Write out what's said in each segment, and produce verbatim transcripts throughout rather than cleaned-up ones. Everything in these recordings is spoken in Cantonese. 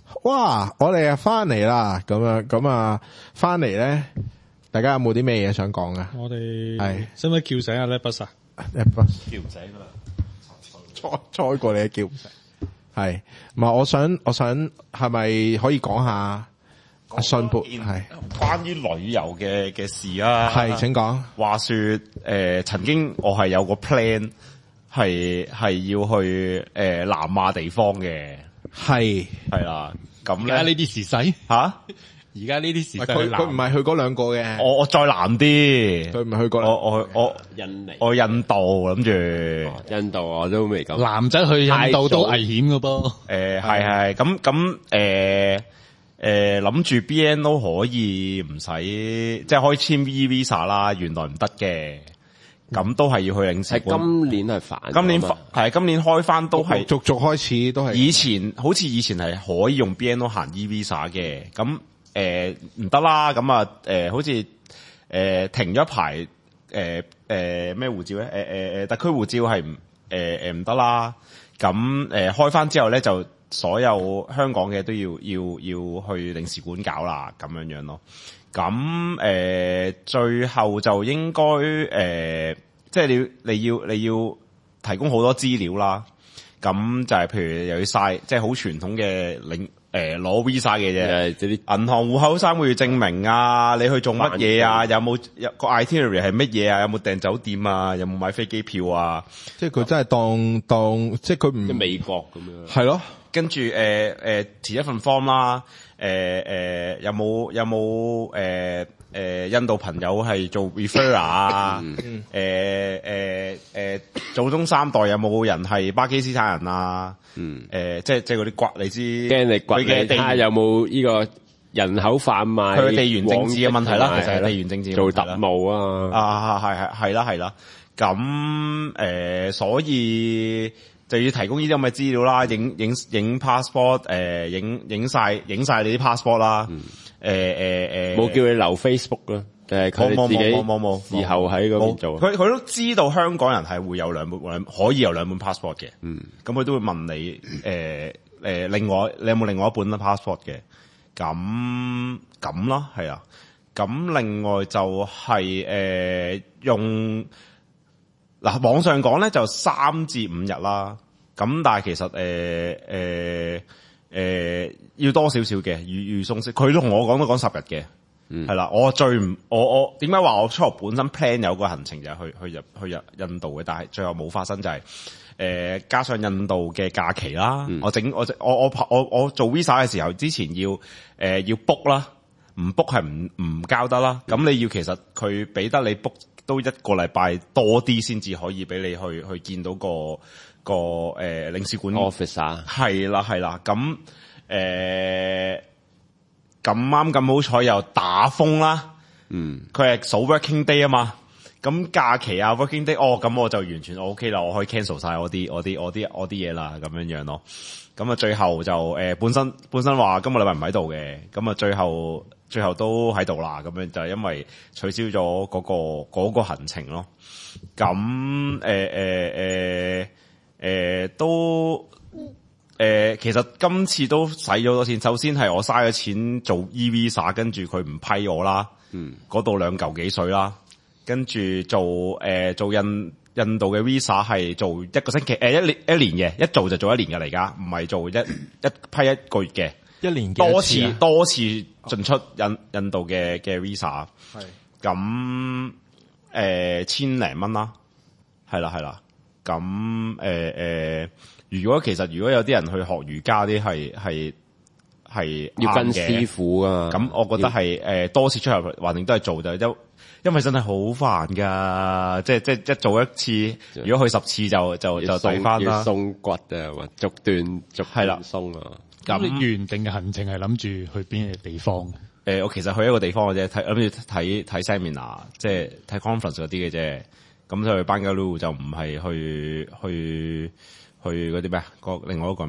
哇！我哋啊翻嚟啦，咁樣咁啊翻嚟咧，大家有冇啲咩嘢想講啊？ 我哋係使唔使叫醒阿 Lepus 啊？ 叫唔醒噶啦， 猜猜過你嘅叫唔醒。係，唔係我想我想係咪可以講下阿信博係關於旅遊嘅嘅事啊？ 係，請講。 話說誒、呃，曾經我係有個 plan 係係要去誒、呃、南亞地方嘅， 係係啦。咁咧而家呢啲時勢吓， 而家呢啲時勢佢佢唔係去嗰兩個嘅， 我我再南啲， 佢唔係去過。 我我我印尼、 我印度諗住，誒印度我都未敢。 男仔去印度都危險噶噃。 係係咁咁誒誒諗住 B N O 可以唔使即係可以簽 E Visa 啦，原來唔得嘅。咁都係要去領事係館。 今年係反， 今年係今年開翻都係陸續開始都係。 以前好似以前係可以用 B N O 行 E Visa 嘅，咁誒唔得啦，咁啊誒好似誒、呃、停咗一排誒誒咩護照咧？誒誒誒特區護照係唔誒誒唔得啦，咁誒、呃、開翻之後咧就所有香港嘅都要要要去領事館搞啦，咁樣樣咯。咁誒、呃、最後就應該誒、呃，即係你你要你要提供好多資料啦。咁就係譬如又要晒，即係好傳統嘅領誒攞 visa 嘅啫。 即係啲銀行戶口三個月證明啊，你去做乜嘢啊？有冇有個 itinerary 係乜嘢啊？有冇訂酒店啊？有冇買飛機票啊？ 即係佢真係當當，即係佢唔即係美國咁樣。 係咯。 跟住誒誒填一份 form 啦，誒、呃、誒、呃、有冇有冇誒誒印度朋友係做 referrer 啊？誒誒誒祖宗三代有冇人係巴基斯坦人啊？ 嗯， 誒、呃、即係即係嗰啲骨，你知驚你掘你佢嘅地睇下有冇呢個人口販賣， 佢嘅地緣政治嘅問題啦，其實係地緣政治嘅做問題啦特務啊， 啊係係係啦係啦，咁誒、呃、所以。就要提供呢啲咁嘅資料啦，影影影 passport， 誒影影曬影曬你啲 passport 啦，誒誒誒， 冇叫你留 Facebook 啦，定係佢哋自己冇冇冇冇以後喺嗰邊做。 佢佢都知道香港人係會有兩本兩可以有兩本 passport 嘅， 嗯， 咁佢都會問你誒誒另外你有冇另外一本 passport 嘅？咁咁咯，係啊，咁另外就係誒用。嗱，網上講咧就三至五日啦，咁但係其實誒誒誒要多少少嘅預預送式，佢都同我講都講十日嘅，係、嗯、啦，我最唔我我點解話我初頭本身 plan 有個行程就係去去入去入印度嘅，但係最後冇發生就係、是、誒、呃、加上印度嘅假期啦，嗯、我整我我我我我做 visa 嘅時候之前要誒、呃、要 book 啦，唔 book 係唔唔交得啦，咁、嗯、你要其實佢俾得你 book。都一個禮拜多啲先至可以俾你去去見到個個誒、呃、領事館 office 啊， 係啦係啦，咁誒咁啱咁好彩又打風啦，嗯，佢係數 working day 啊嘛，咁假期啊 working day，哦咁我就完全 OK 啦，我可以 cancel 晒我啲我啲我啲我啲嘢啦，咁樣樣咯，咁啊最後就誒、呃、本身本身話今個禮拜唔喺度嘅，咁啊最後。最後都喺度啦，咁樣就係因為取消咗嗰、嗰個嗰、嗰個行程咯。咁誒誒誒誒都誒、呃，其實今次都使咗好多錢。首先係我嘥咗錢做 E Visa，跟住佢唔批我啦。嗯，嗰度兩嚿幾水啦。跟住做誒、呃、做印印度嘅 Visa 係做一個星期誒、呃、一年一年嘅，一做就做一年嘅嚟㗎，唔係做一一批一個月嘅。 一年多次多次進出印印度嘅嘅 visa， 係咁誒千零蚊啦，係啦係啦，咁誒誒，如果其實如果有啲人去學瑜伽啲係係係要跟師傅啊， 咁我覺得係誒、呃、多次出入橫掂都係做就因因為真係好煩噶，即係即係一做一次，如果去十次就就就對翻啦， 要鬆骨啊，或逐段逐段鬆啊。 咁你原定嘅行程係諗住去邊嘅地方？誒、 呃，我其實去一個地方嘅啫，睇諗住睇睇 seminar，即係睇 conference 嗰啲嘅啫。咁就去班加羅就唔係去去去嗰啲咩？個另外一個咩？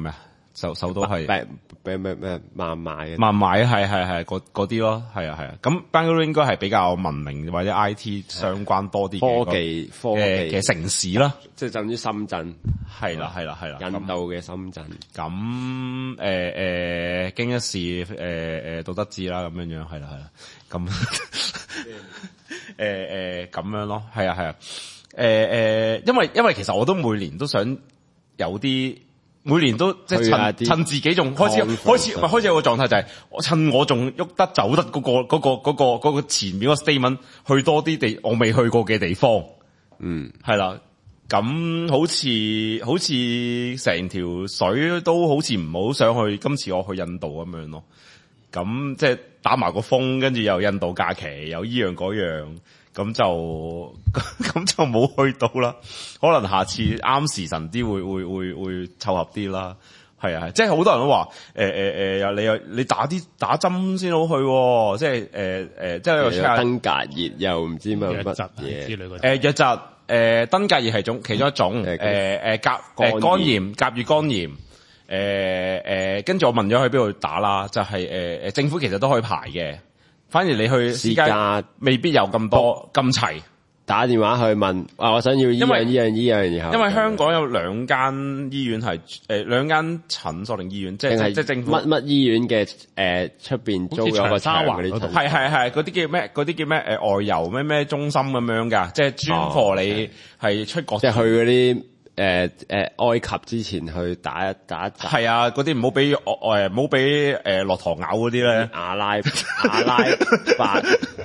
首首都係咩咩咩萬買嘅， 萬買係係係嗰嗰啲咯，係啊係啊。咁 Bangalore 應該係比較文明或者 I T 相關多啲嘅科技科技嘅城市啦， 即係甚至深圳係啦係啦係啦， 印度嘅深圳。 咁誒誒經一事誒誒道德志啦，咁樣樣係啦係啦，咁誒誒咁樣咯，係啊係啊，誒誒，因為因為其實我都每年都想有啲。每年都即係趁趁自己仲開始開始唔係開始有個狀態就係我趁我仲喐得走得嗰個嗰個嗰個嗰個前面個 statement 去多啲地我未去過嘅地方，嗯係啦，咁好似好似成條水都好似唔好想去，今次我去印度咁樣咯，咁即係打埋個風，跟住又印度假期又依樣嗰樣。咁就咁就冇去到啦，可能下次啱時辰啲會會會會湊合啲啦，係啊，即係好多人都話誒誒誒，你又你打啲打針先好去，即係誒誒，即係又登革熱又唔知乜乜嘢之類嗰啲。 誒瘧疾誒登革熱係種其中一種，誒誒甲誒肝炎甲乙肝炎，誒誒跟住我問咗去邊度打啦，就係誒誒政府其實都可以排嘅。反而你去私家未必有咁多咁齊， 打電話去問啊，我想要依樣依樣依樣，然後因為香港有兩間醫院係誒兩間診所定醫院，即係即係政府乜乜醫院嘅誒出邊租咗個場嗰啲， 係係係嗰啲叫咩？嗰啲叫咩？誒外遊咩咩中心咁樣㗎，即係專貨你係出國， 即係去嗰啲。誒誒，埃及之前去打一打一係啊，嗰啲唔好俾誒唔好俾誒駱駝咬嗰啲咧， 阿拉阿拉法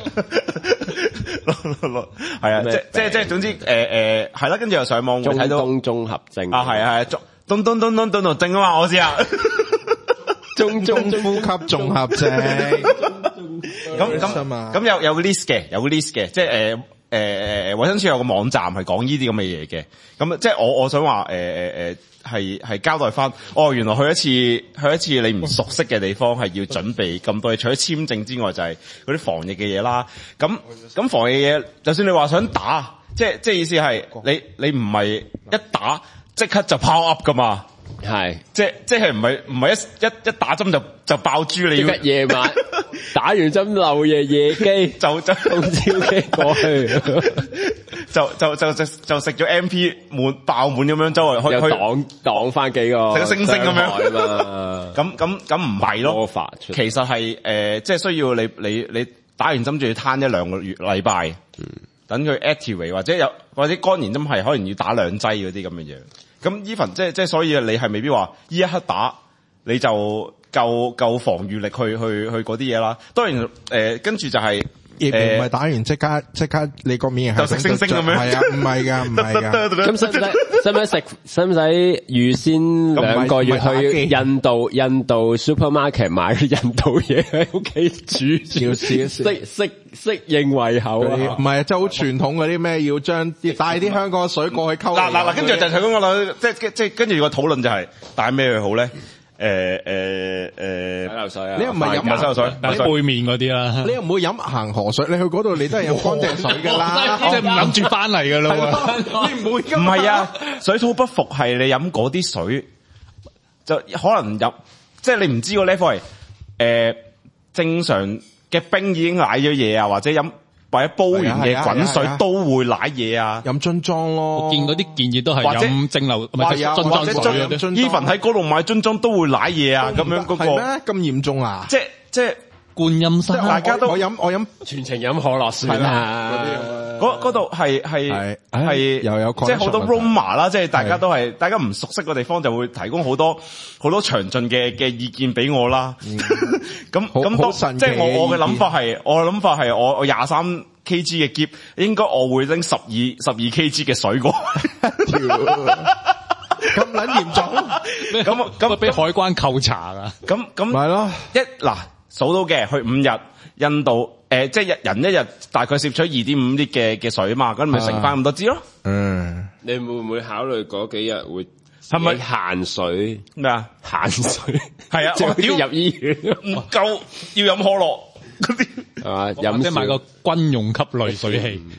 係啊，即即即總之誒誒係啦，跟住又上網會睇到中東綜合症啊，係啊係中東東東東東東症啊嘛，我知啊， 中中呼吸綜合症， 咁咁咁有有個 list 嘅，有個 list 嘅，即係誒。誒誒誒，衛生署有個網站係講呢啲咁嘅嘢嘅，咁即係我我想話誒誒誒係係交代翻，哦原來去一次去一次你唔熟悉嘅地方係要準備咁多嘢，除咗簽證之外就係嗰啲防疫嘅嘢啦。咁咁防疫嘅嘢，就算你話想打，即係即係意思係你你唔係一打即刻就 power up 噶嘛。 係， 即即係唔係唔係一一一打針就就爆珠，你要夜晚打完針漏夜夜機就就中招機過去， 就就就就就食咗 M P 滿爆滿咁樣周圍去又擋擋翻幾個食個星星咁樣嘛， 咁咁咁唔係咯，其實係誒、呃、即係需要你你你打完針仲要攤一兩個月禮拜，嗯，等佢 activate 或者有或者肝炎針係可能要打兩劑嗰啲咁嘅嘢。咁 even 即係即係所以你係未必話呢一刻打你就夠夠防禦力去去去嗰啲嘢啦。當然誒跟住就係疫苗唔係打完即刻即刻你個免疫就食星星咁樣， 係啊，唔係噶唔係噶。 咁使唔使使唔使食使唔使預先兩個月去印度印度 supermarket 買印度嘢喺屋企煮， 要試一試適適適應胃口啊？ 唔係啊，即係好傳統嗰啲咩要將帶啲香港水過去溝。 嗱嗱嗱，跟住就係咁講啦，即係即係跟住個討論就係帶咩去好咧？誒誒誒， 洗頭水啊！ 你又唔係飲洗頭水， 飲背面嗰啲啦。 你又唔會飲恒河水，你去嗰度你都係飲乾淨水噶啦， 即係唔諗住翻嚟噶啦。 你唔會噶。 唔係啊，水土不服係你飲嗰啲水，就可能飲，即係你唔知個 level 係誒正常嘅冰已經舐咗嘢啊，或者飲。或者煲完嘅滾水都會舐嘢啊！ 飲樽裝咯， 我見嗰啲建議都係飲蒸餾，唔係樽裝水嗰啲。 even喺嗰度買樽裝都會舐嘢啊！咁樣嗰個係咩咁嚴重啊？ 即即觀音山， 大家都我飲我飲全程飲可樂算啦。 嗰嗰度係係係又有即係好多 rumor 啦，即係大家都係大家唔熟悉個地方就會提供好多好多詳盡嘅嘅意見俾我啦。咁咁即係我我嘅諗法係我嘅諗法係我我廿三 kg 嘅篋應該我會拎十二十二 kg 嘅水果。 咁撚嚴重？ 咁咁俾海關扣查噶？ 咁咁係咯， 一嗱數到嘅去五日印度。誒、呃，即係一人一日大概攝取二點五啲嘅嘅水嘛，咁咪乘翻咁多支咯。嗯， 你會唔會考慮嗰幾日會係咪限水咩啊？ 限水係啊， 我屌入醫院唔夠要飲可樂嗰啲係嘛？飲即係買個軍用級濾水器。 誒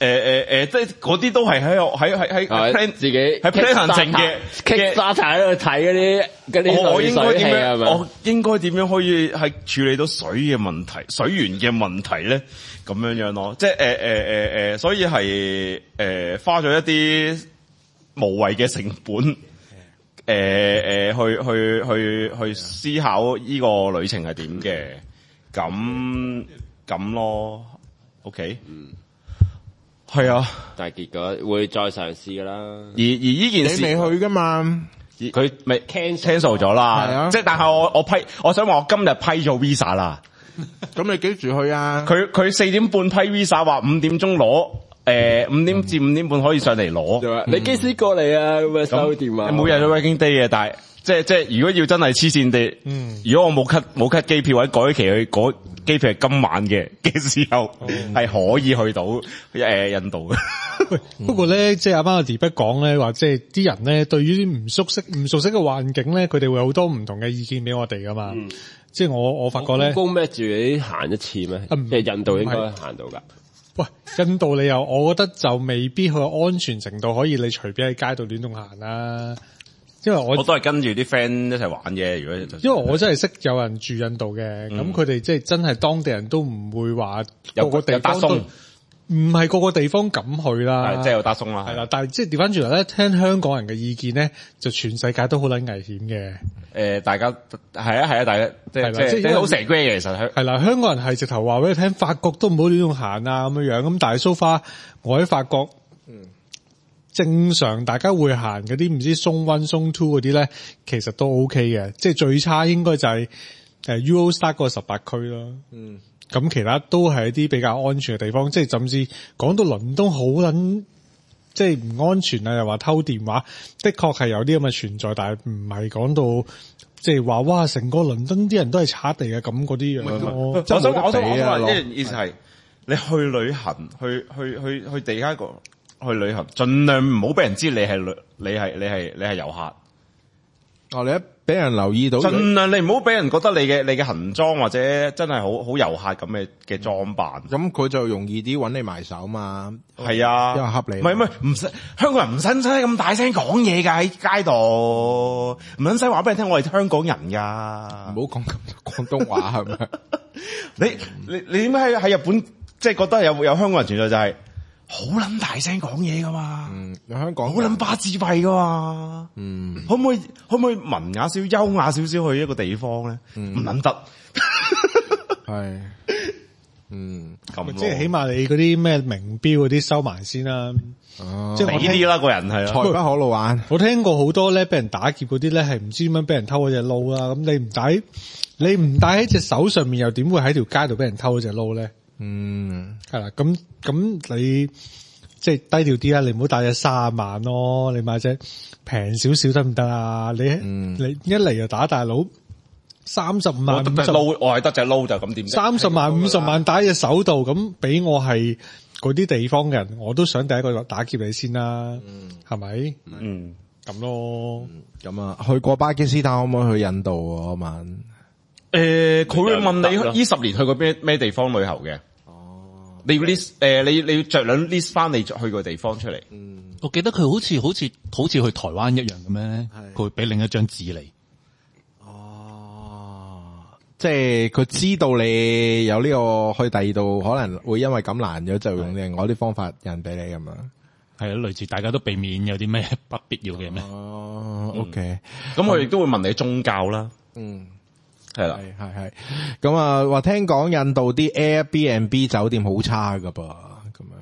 誒誒，即係嗰啲都係喺喺喺喺 plan 自己喺 plan 行程嘅 Kickstarter 喺度睇嗰啲嗰啲我我應該水點樣？ 戲係咪？ 我應該點樣可以係處理到水嘅問題、水源嘅問題咧？咁樣樣咯，即係誒誒誒誒，所以係誒、呃、花咗一啲無謂嘅成本，誒、呃、誒去去去去思考呢個旅程係點嘅，咁咁咯 ，OK，嗯，係啊， 但係結果會再嘗試噶啦。 而而呢件事你未去噶嘛？ 佢咪 cancel 咗啦， 係啊即係但係我我批，我想話我今日批咗 visa 啦。 咁你幾時去啊？ 佢佢四點半批 visa，話五點鐘攞，誒五點至五點半可以上嚟攞。 你幾時過嚟啊？咁啊收電話。 每日都 working day 嘅，但係即係即係如果要真係黐線地，嗯、如果我冇 cut 冇 cut 機票或者改期去嗰機票係今晚嘅嘅時候，係、哦、可以去到誒、呃、印度嘅。 喂，不過咧，即係阿班阿迪不講咧，話即係啲人咧對於啲唔熟悉唔熟悉嘅環境咧，佢哋會有好多唔同嘅意見俾我哋噶嘛。嗯、即係我我發覺咧， 高咩住你行一次咩？ 嗯、 即係印度應該行到噶。 喂，印度你又，我覺得就未必去安全程度可以你隨便喺街度亂咁行啦。因為我我都係跟住啲 friend 一齊玩嘅。如果因為我真係識有人住印度嘅，咁佢哋即係真係當地人都唔會話個個地方都唔係個個地方敢去啦， 即係有搭鬆啦， 係啦。但係即係調翻轉嚟咧，聽香港人嘅意見咧，就全世界都好撚危險嘅。誒、 呃，大家係啊係啊，大家即係即係好成 agree 嘅，其實係啦。香港人係直頭話俾你聽，法國都唔好亂咁行啊咁樣樣。咁但係 so far，我喺法國，嗯，正常大家會行嗰啲唔知松 one 松 two 嗰啲咧，其實都 OK 嘅。即係最差應該就係誒 Eurostar 嗰個十八區咯。嗯。咁其他都係一啲比較安全嘅地方，即係甚至講到倫敦好撚，即係唔安全啊！又話偷電話，的確係有啲咁嘅存在，但係唔係講到即係話哇，成個倫敦啲人都係賊地嘅咁嗰啲樣咯。 我想我想我想話一樣意思係，你去旅行，去去去去地下個去旅行，盡量唔好俾人知你係旅，你係你係你係遊客。 哦，你一俾人留意到， 盡量你唔好俾人覺得你嘅你嘅行裝或者真係好好遊客咁嘅嘅裝扮，咁佢就容易啲揾你埋手嘛。 係啊， 因為合理。 唔係唔係唔使香港人唔使使咁大聲講嘢㗎，喺街度，唔使話俾人聽我係香港人㗎。 唔好講咁廣東話係咪？ 你你你點解喺喺日本即係覺得有有香港人存在就係好撚大聲講嘢㗎嘛？嗯，香港好撚巴自閉㗎嘛？嗯，可唔可以可唔可以文雅少優雅少少去一個地方咧？唔撚得， 係，嗯， 咁即係起碼你嗰啲咩名錶嗰啲收埋先啦。 哦， 即係我呢啲啦，個人係財不可露眼。 我聽過好多咧，俾人打劫嗰啲咧係唔知點樣俾人偷嗰隻撈啦。咁你唔戴，你唔戴喺隻手上面，又點會喺條街度俾人偷嗰隻撈咧？嗯，係啦，咁咁你即係低調啲啦，你唔好帶隻卅萬咯，你買隻平少少得唔得啊？你、嗯、你一嚟就打大佬三十五萬， 我得隻撈，我係得隻撈就咁點？ 三十萬五十萬打喺隻手度，咁俾我係嗰啲地方嘅人，我都想第一個打劫你先啦，係咪？嗯，咁、嗯、咯， 咁、嗯、啊，去過巴基斯坦可唔可以去印度啊？晚？ 誒，佢會問你呢十年去過咩咩地方旅遊嘅？哦，你要 list 誒，你你要着兩 list 翻你去過地方出嚟。 嗯，我記得佢好似好似好似去台灣一樣咁樣，佢會俾另一張紙你。 哦，即係佢知道你有呢個去第二度可能會因為咁難咗，就用另外啲方法印俾你咁樣。 係啊，類似大家都避免有啲咩不必要嘅咩？ 哦 ，OK， 咁佢亦都會問你宗教啦。嗯。係啦， 係係係，咁啊，話聽講印度啲 Airbnb 酒店好差噶噃，咁樣，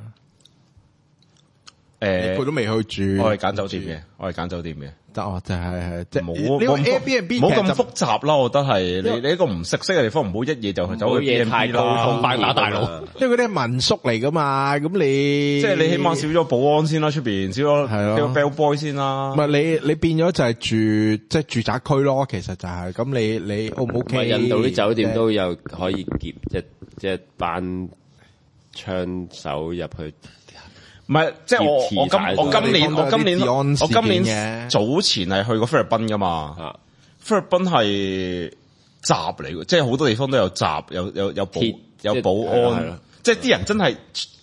誒，佢都未去住， 我係揀酒店嘅，我係揀酒店嘅， 得哦，就係係，即係冇冇 Airbnb， 冇咁複雜啦，我覺得係，你你一個唔熟悉嘅地方，唔好一夜就去走去 Airbnb 啦， 快打大佬， 因為嗰啲係民宿嚟噶嘛，咁你即係你起碼少咗保安先啦，出邊少咗係咯 bellboy 先啦， 唔係你你變咗就係住即係住宅區咯，其實就係咁你你 O 唔 OK？ 印度啲酒店都有可以劫即即係班槍手入去。 唔係，即係我我今我今年我今年我今年早前係去過菲律賓噶嘛，啊、菲律賓係閘嚟嘅，即係好多地方都有閘，有有有保有保安，即係啲人真係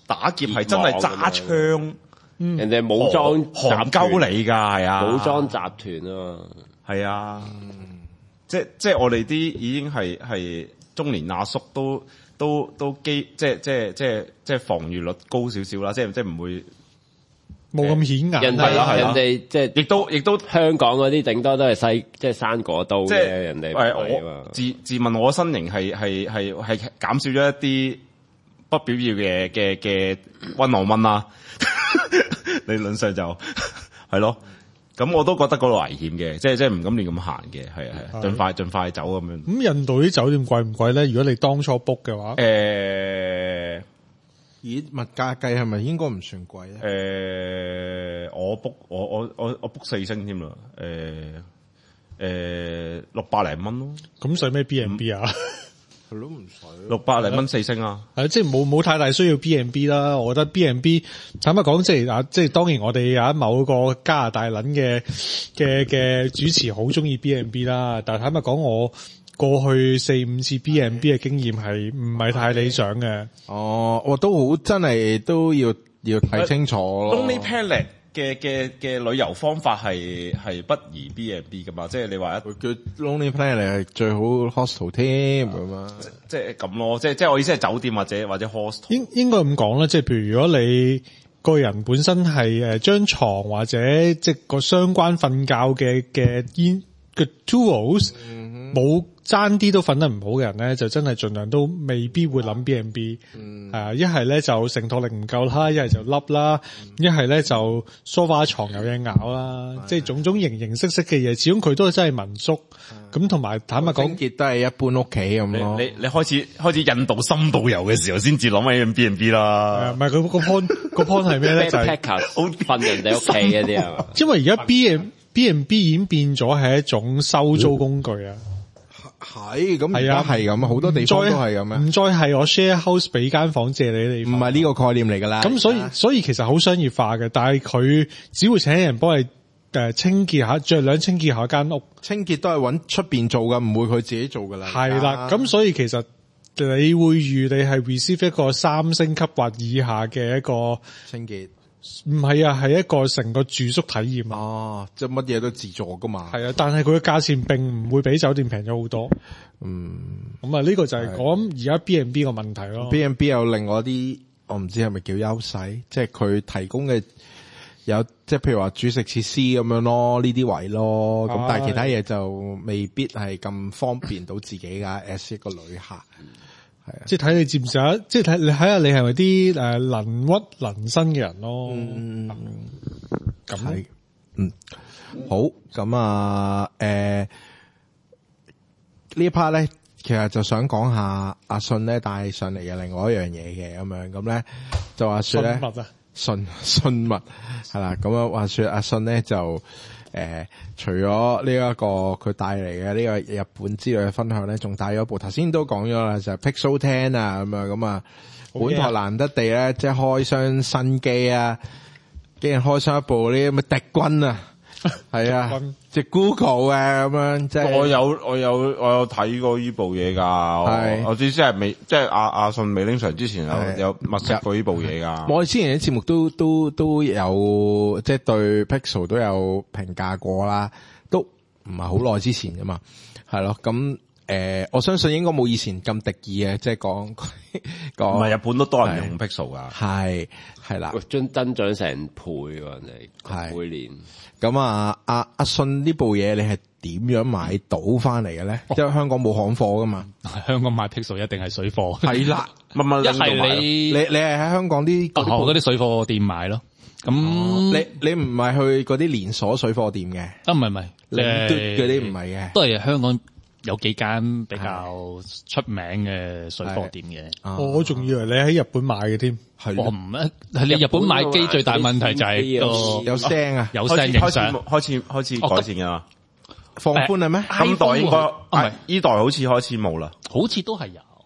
打劫係真係揸槍， 人哋武裝韓鳩你㗎，係啊， 武裝集團啊， 係啊，即即係我哋啲已經係係中年阿叔都都都基，即係即係即係即係防禦率高少少啦，即係即係唔會。 冇咁顯眼， 人哋人哋即係亦都亦都香港嗰啲頂多都係西即係生果刀嘅，人哋誒我自自問我身形係係係係減少咗一啲不必要嘅嘅嘅溫浪蚊啦，理論上就係咯，咁我都覺得嗰度危險嘅，即係即係唔敢亂咁行嘅，係啊係啊，盡快盡快走咁樣。咁印度啲酒店貴唔貴咧？如果你當初 book 嘅話， 誒。 以物價計係咪應該唔算貴咧？ 誒、呃，我 book 我我我我 book 四星添啦，誒、呃、誒六百零蚊咯。 咁使咩 B and B 啊？ 係咯，唔使六百零蚊四星啊。 係即係冇冇太大需要 B and B 啦。我覺得 B and B 坦白講，即係啊，即係當然我哋有某個加拿大撚嘅嘅嘅主持好中意 B and B 啦。但係坦白講，我過去四五次 B and B 嘅經驗係唔係太理想嘅。 哦，我都好真係都要要睇清楚咯。 Lonely Planet 嘅嘅嘅旅遊方法係係不宜 B and B 噶嘛，即係你話一叫 Lonely Planet 係最好 hostel 添咁啊， 即係咁咯，即係即係我意思係酒店或者或者 hostel。 應應該咁講啦，即係譬如如果你個人本身係誒張床或者即係個相關瞓覺嘅嘅煙嘅 tools 冇。爭啲都瞓得唔好嘅人咧，就真係盡量都未必會諗 B and B。係啊，一係咧就承托力唔夠啦，一係就凹啦，一係咧就梳化床有嘢咬啦，即係種種形形色色嘅嘢。始終佢都係真係民宿，咁同埋坦白講， 清潔都係一般屋企咁咯。 你你開始開始引導深度遊嘅時候，先至諗起 B and B 啦。 唔係佢個 point 個 point 係咩咧？就係瞓人哋屋企嗰啲係嘛？ 因為而家 B and B and B 已經變咗係一種收租工具啊。 係咁，係啊，係咁啊，好多地方都係咁啊。 唔再係我 share house 俾間房借你哋， 唔係呢個概念嚟噶啦。 咁所以所以其實好商業化嘅，但係佢只會請人幫你誒清潔下，盡量清潔下間屋。 清潔都係揾出邊做噶，唔會佢自己做噶啦。 係啦，咁所以其實你會預你係 receive 一個三星級或以下嘅一個清潔。 唔係啊，係一個成個住宿體驗啊！ 哦，即係乜嘢都自助噶嘛。 係啊，但係佢嘅價錢並唔會比酒店平咗好多。 嗯， 咁啊，呢個就係講而家 B and B 個問題咯。 B and B 有另外啲，我唔知係咪叫優勢，即係佢提供嘅有，即係譬如話煮食設施咁樣咯，呢啲位咯。咁但係其他嘢就未必係咁方便到自己噶，as 一個旅客。係啊， 即係睇你接唔接得，即係睇你睇下你係咪啲誒能屈能伸嘅人咯。 嗯，咁係， 嗯， 好，咁啊，誒、呃，呢一 part 咧，其實就想講下阿信咧帶上嚟嘅另外一樣嘢嘅，咁樣，咁咧就話說咧， 信物啊， 信信物係啦，咁樣話說阿信咧就。誒、呃，除咗呢一個佢帶嚟嘅呢個日本之類嘅分享咧，仲帶咗部頭先都講咗啦，就係、是、Pixel Ten 啊，咁樣咁啊，本台難得地咧，即係開箱新機啊，竟然開箱一部呢啲咁嘅敵軍啊，係啊，即係 Google 啊咁樣，即係我有我有我有睇過呢部嘢噶，我我知即係未即係阿阿信未拎上之前有有密切過呢部嘢噶。 我哋之前啲節目都都都有即係對 Pixel 都有評價過啦，都唔係好耐之前噶嘛，係咯，咁。誒、呃，我相信應該冇以前咁敵意嘅，即係講講。唔係日本都多人用 Pixel 噶， 係係啦， 增增長成倍喎，人哋每年。 咁啊，阿阿信呢部嘢你係點樣買到翻嚟嘅咧？因為香港冇行貨噶嘛， 香港買 Pixel 一定係水貨。 係啦， 乜乜一係你你你係喺香港啲嗰啲水貨店買咯。咁、哦、 你你唔係去嗰啲連鎖水貨店嘅？ 啊，唔係唔係， 領奪嗰啲唔係嘅， 都係香港。有幾間比較出名嘅水貨店嘅， 我仲以為你喺日本買嘅添， 係我唔係你日本買機最大問題就係個有聲啊， 有聲影響， 開始開始改善噶啦， 放寬啦咩？ 今代應該係呢代好似開始冇啦， 好似都係有。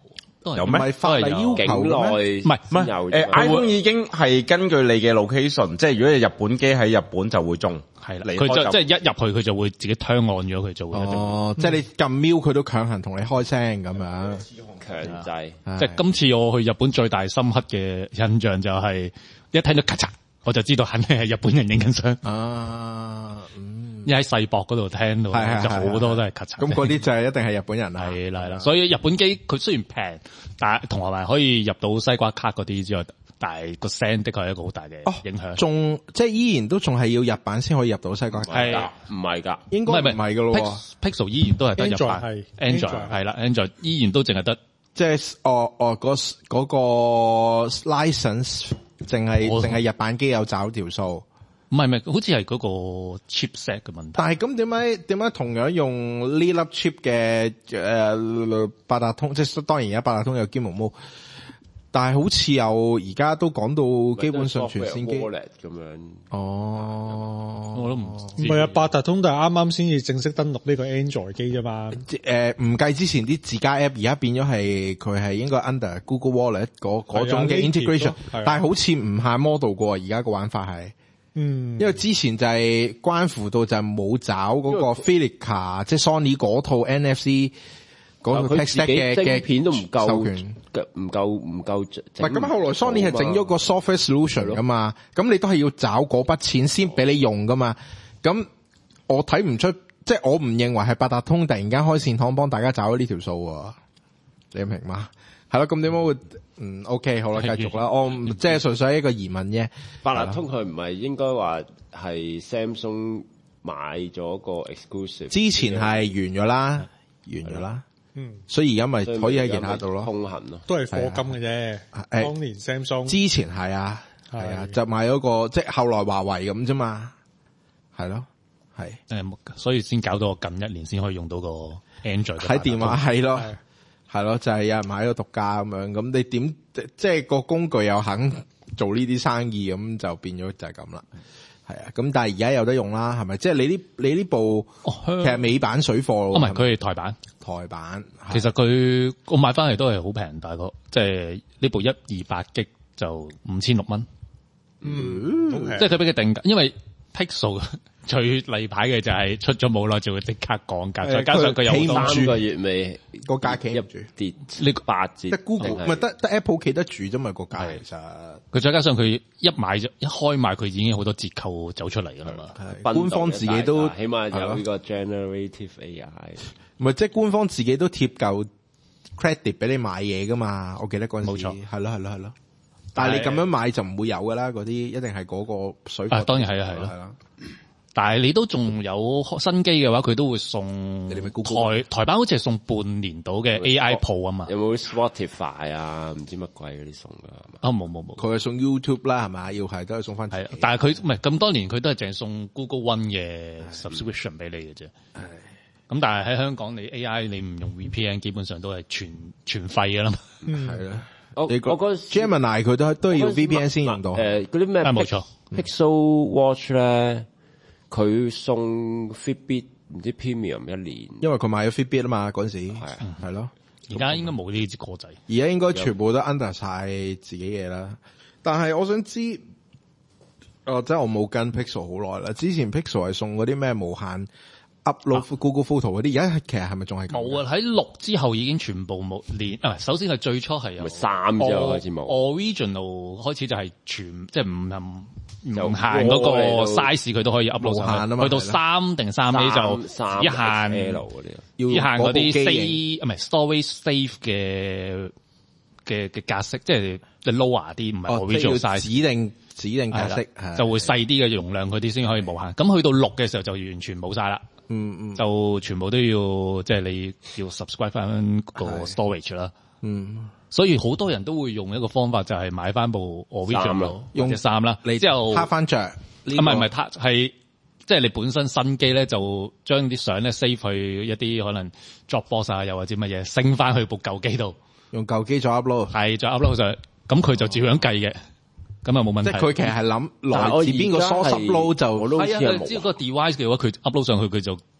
都係有咩唔係法例要求境嘅咩？ 內唔係唔係誒有啫嘛 ，iPhone 已經係根據你嘅 location，即係如果你日本機喺日本就會中， 係啦， 離開就佢就即係一入去佢就會自己 turn on 咗佢做嘅。 哦，即係你撳瞄佢都強行同你開聲咁樣。 強制。 唉即係今次我去日本最大深刻嘅印象就係一聽到咔嚓，我就知道肯定係日本人影緊相。 啊，嗯， 一喺世博嗰度聽到， 係係就好多都係咔嚓。 咁嗰啲就係一定係日本人啦。 係啦係啦，所以日本機佢雖然平，但係同埋可以入到西瓜卡嗰啲之外，但係個聲的確係一個好大嘅影響。 仲即係依然都仲係要日版先可以入到西瓜卡。 係唔係㗎， 應該唔係噶咯喎。 Pixel 依然都係得日版 Android 係 Android Android 係啦 Android 依然都淨係得。 即係哦哦嗰嗰個 license 淨係我淨係日版機有找條數。 唔係唔係，好似係嗰個 chipset 嘅問題。 但係咁點解點解同樣用呢粒 chip 嘅誒八達通，即係當然而家八達通有 Game Mode，但係好似有而家都講到基本上全線機 wallet 咁樣。 哦， 我都唔唔係啊，八達通都係啱啱先至正式登錄呢個 Android 機啫嘛。 誒唔計之前啲自家 app，而家變咗係佢係應該 under Google Wallet 嗰嗰種嘅 integration， 係啊但係好似唔限 model 過，而家個玩法係。 嗯， 因為之前就係關乎到就係冇找嗰個 Felica，即係 Sony 嗰套 N F C 嗰個佢 tech 自 stack 己嘅嘅晶片都唔夠授權。 唔夠唔夠整。 唔係咁，後來 Sony 係整咗個 software solution 噶嘛，咁你都係要找嗰筆錢先俾你用噶嘛。咁我睇唔出，即係我唔認為係八達通突然間開善堂幫大家找咗呢條數喎。你明嘛？係咯，咁點解會？嗯，OK，好啦，繼續啦。我唔即係純粹係一個疑問啫。 八達通佢唔係應該話係 Samsung 買咗個 exclusive， 之前係完咗啦，完咗啦。 嗯， 所以而家咪所以可以喺其他度咯。 通行咯。 都係課金嘅啫。 誒當年 Samsung 之前係啊，係啊， 係就買咗個即係後來華為咁啫嘛，係咯，係誒，所以先搞到我近一年先可以用到個 Android 嘅喺電話係咯係， 係咯，就係有人買咗獨家咁樣，咁你點即係個工具又肯做呢啲生意，咁就變咗就係咁啦。係啊，咁但係而家有得用啦，係咪？即係你呢你呢部哦， 其實美版水貨咯， 哦唔係佢係台版。 台版， 其實佢我買翻嚟都係好平，大概即係呢部一二八 G 就五千六蚊。 嗯，好平即係佢俾佢定價，因為 Pixel 最例牌嘅就係出咗冇耐就會即刻降價， 誒再加上佢有好多佢起碼三個月未個價企唔住， 跌呢個八折， 得 Google 唔係得得 Apple 企得住啫嘛個價，其實佢再加上佢一買咗一開賣佢已經有好多折扣走出嚟㗎啦嘛。 係奔動官方自己都起碼係咯有呢個 generative A I。 唔係即係官方自己都貼夠 credit 俾你買嘢噶嘛？我記得嗰陣時冇錯係咯係咯係咯。但係你咁樣買就唔會有噶啦，嗰啲一定係嗰個水貨。 啊當然係啊係咯係啦。 但係你都仲有新機嘅話，佢都會送你哋咪 Google 台台版好似係送半年到嘅 A I Pro 啊嘛。 有冇 Spotify 啊？唔知乜鬼嗰啲送噶係嘛？ 啊冇冇冇。 佢係送 YouTube 啦，係嘛？要係都係送翻。 係，但係佢唔係咁多年，佢都係淨係送 Google One 嘅 subscription 俾你嘅啫。咁但係喺香港，你 A I 你唔用 V P N，基本上都係全全廢㗎啦嘛。 係啦。 我你個我嗰 Gemini 佢都都要 V P N 先用到。 誒嗰啲咩？ 啊冇錯 Pixel Watch 咧，佢送 Fitbit 唔知 Premium 一年。 因為佢買咗 Fitbit 啊嘛，嗰陣時係啊係咯。 而家應該冇呢支歌仔。 而家應該全部都 under 晒自己嘢啦。但係我想知，哦，即係我冇跟 Pixel 好耐啦。之前 Pixel 係送嗰啲咩無限 upload Google Photo 嗰啲，而家其實係咪仲係咁？ 冇啊！喺六之後已經全部冇連啊！首先係最初係有咪三之後開始冇 original 開始就係全即係唔唔由唔限嗰個過去到 size 佢都可以 upload 無限啊上去， 嘛去到三定三 A 就三只限 L 嗰啲啊。 要只限嗰啲嗰部機 save 唔係 storage safe 嘅嘅嘅格式，即係你 lower 啲唔係哦，即係 original 要 size。 指定指定格係式， 啦，就會細啲嘅容量，佢啲先可以無限。咁去到六嘅時候就完全冇晒啦， 嗯嗯就全部都要即係你要 subscribe 翻個 storage 啦。 嗯， 所以好多人都會用一個方法，就係買翻部 original 用或者三啦， 你之後慳翻着。 啊唔係唔係，它係即係你本身新機咧，就將啲相咧 save 去一啲可能 Dropbox 啊，又或者乜嘢，升翻去部舊機度， 用舊機再 upload， 係再 upload 上去，咁佢就照樣計嘅，咁啊冇問題。 即係佢其實係諗來但係我自邊個而家 source 係 upload 就我都好似係啊， 係冇只要個 device 嘅話，佢 upload 上去佢就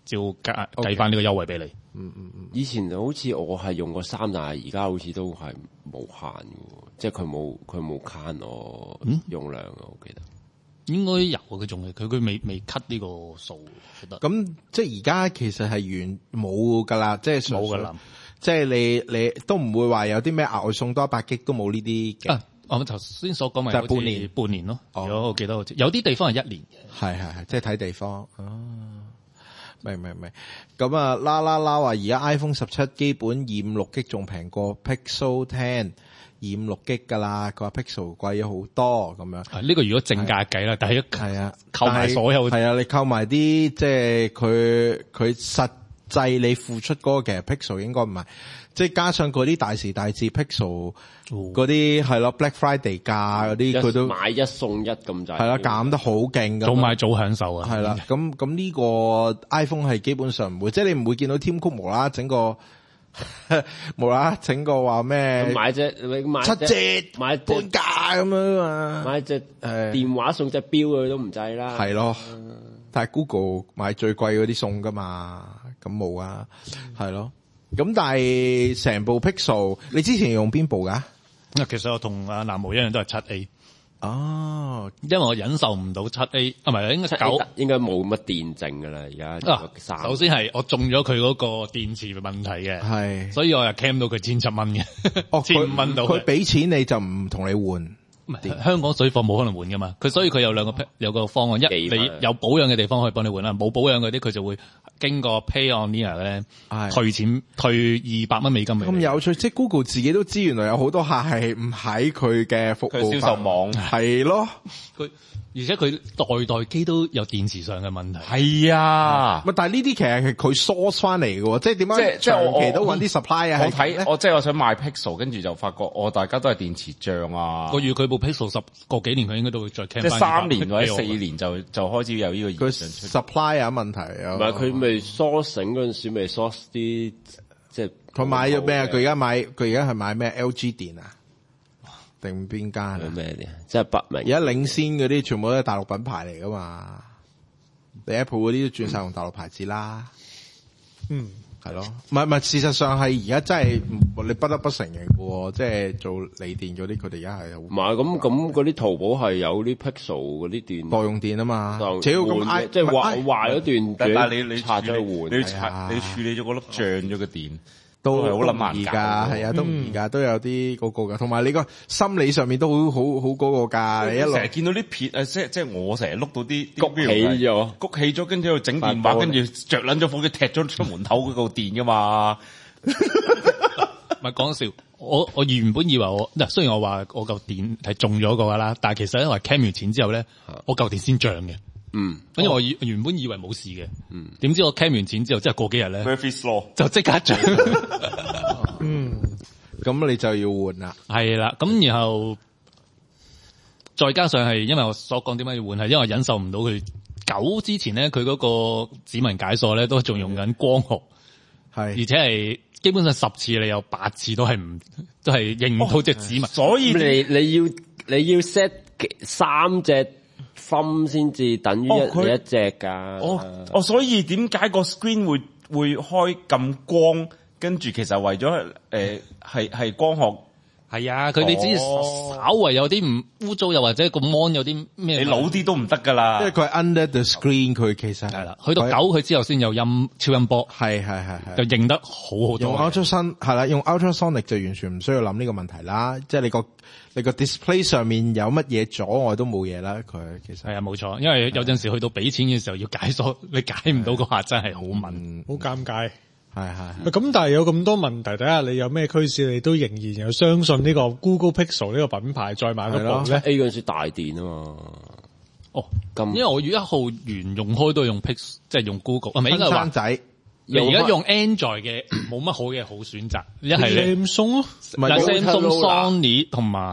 照計計翻呢個優惠俾你。 嗯嗯嗯。 以前好似我係用過三，但係而家好似都係無限嘅，即係佢冇佢冇 can 我用量啊，我記得。 應該有佢仲係佢佢未未 cut 呢個數，覺得。 咁即係而家其實係完冇噶啦，即係冇噶啦， 即係你你都唔會話有啲咩額外送多一百 G 都冇呢啲嘅。 啊，我頭先所講咪就係半年半年咯。 哦， 如果我記得好似有啲地方係一年嘅。 係係係，即係睇地方。哦，明明明。咁啊，啦啦啦話而家 iPhone 十七基本二五六 G 仲平過 Pixel Ten。二五六 G 噶啦，佢話 Pixel 貴咗好多咁樣。 呢、啊這個如果正價計啦，但係一係啊， 購埋所有係啊，你購埋啲即係佢佢實際你付出嗰個其實 Pixel 應該唔係，即係加上嗰啲大時大節 Pixel 嗰啲係咯 Black Friday 價嗰啲佢都買一送一咁滯。 係啦，減得好勁咁。 早買早享受啊！ 係啦，咁咁呢個 iPhone 係基本上唔會，即係你唔會見到 Tim Cook 無啦啦整個。冇啦，整個話咩？ 買隻你買七折， 買半價咁樣嘛？ 買隻誒電話送隻錶佢都唔制啦。 係咯，但係 Google 買最貴嗰啲送噶嘛，咁冇啊，係咯。咁但係成部 Pixel，你之前用邊部噶？ 其實我同阿南無一樣都係七 A。 哦， 因為我忍受唔到七 A，啊唔係應該九， 應該冇乜電剩噶啦，而家。 啊，首先係我中咗佢嗰個電池嘅問題嘅， 係， 所以我又 cam 到佢千七蚊嘅， 哦， 千五蚊到。 佢俾錢你就唔同你換。 唔係香港水貨冇可能換噶嘛，佢所以佢有兩個有個方案，一你有保養嘅地方可以幫你換啦，冇保養嗰啲佢就會經過 Pay on Near 咧退錢退二百蚊美金俾你。咁有趣，即係 Google 自己都知原來有好多客係唔喺佢嘅服務銷售網係咯， 佢而且佢代代機都有電池上嘅問題。 係啊， 唔係但係呢啲其實係佢 source 翻嚟嘅，即係點樣即係長期都揾啲 supply 啊？ 我睇我即係我想買 Pixel，跟住就發覺我大家都係電池漲啊。 我預佢部 Pixel 十個幾年佢應該都會再 cam 即係三年或者四年就就開始有呢個現象出。 supply 有問題啊！ 唔係佢未 sourcing 嗰陣時未 source 啲即係佢買咗咩啊？佢而家買佢而家係買咩 L G 電啊？定邊間啊？ 咩啲？即係不明。 而家領先嗰啲全部都係大陸品牌嚟噶嘛？你 Apple 嗰啲都轉晒用大陸牌子啦。 嗯， 係咯，唔係唔係，事實上係而家真係你不得不承認嘅，即係做鋰電嗰啲，佢哋而家係好。 唔係咁咁嗰啲淘寶係有啲 Pixel 嗰啲電代用電啊嘛， 只要咁即係壞壞咗段， 但係你你拆咗去換， 你拆你處理咗嗰粒漲咗嘅電。 都係好難易噶，係啊，都唔易噶，都有啲嗰個噶，同埋你個心理上面都好好好嗰個噶。你一路成日見到啲片，誒，即係即係我成日碌到啲谷起咗， 谷起咗，跟住喺度整電話，跟住着撚咗火機踢咗出門口嗰嚿電噶嘛。 唔係講笑，我我原本以為我嗱，雖然我話我嚿電係中咗個啦，但係其實因為 cam 完錢之後咧，我嚿電先漲嘅。 嗯， 因為我原本以為冇事嘅，嗯，點知我 cam 完錢之後，即係過幾日咧， Murphy's Law 就即刻漲， 嗯，咁你就要換啦， 係啦，咁然後再加上係因為我所講點解要換，係因為忍受唔到佢九之前咧，佢嗰個指紋解鎖咧都仲用緊光學，係，而且係基本上十次你有八次都係唔都係認唔到隻指紋， 哦，所以你你要你要 set 三隻。分先至等於一、哦、一隻㗎。 哦哦，所以點解個 screen 會會開咁光？跟住其實為咗誒係係光學。 係啊，佢哋只要稍為有啲唔污糟，又或者個 mon 有啲咩， 你老啲都唔得噶啦。 因為佢係 under the screen，佢其實係啦，去到九佢之後先有音超音波， 係係係係， 就認得好好多。 用 ultrason 係啦，用 ultrasonic 就完全唔需要諗呢個問題啦。即係你個你個 display 上面有乜嘢阻礙都冇嘢啦。佢其實係啊，冇錯，因為有陣時去到俾錢嘅時候要解鎖，你解唔到嗰下真係好悶， 好尷尬。 係係， 咁但係有咁多問題，睇下你有咩驅使，你都仍然有相信呢個 Google Pixel 呢個品牌再買嗰部咧 ？A 嗰陣時大電啊嘛， 哦咁，因為我一號原用開都係用 Pixel，即係用 Google，係咪應該話仔？ 你而家用 Android 嘅冇乜好嘅好選擇，一係你 Samsung 咯， 唔係 Samsung、Sony 同埋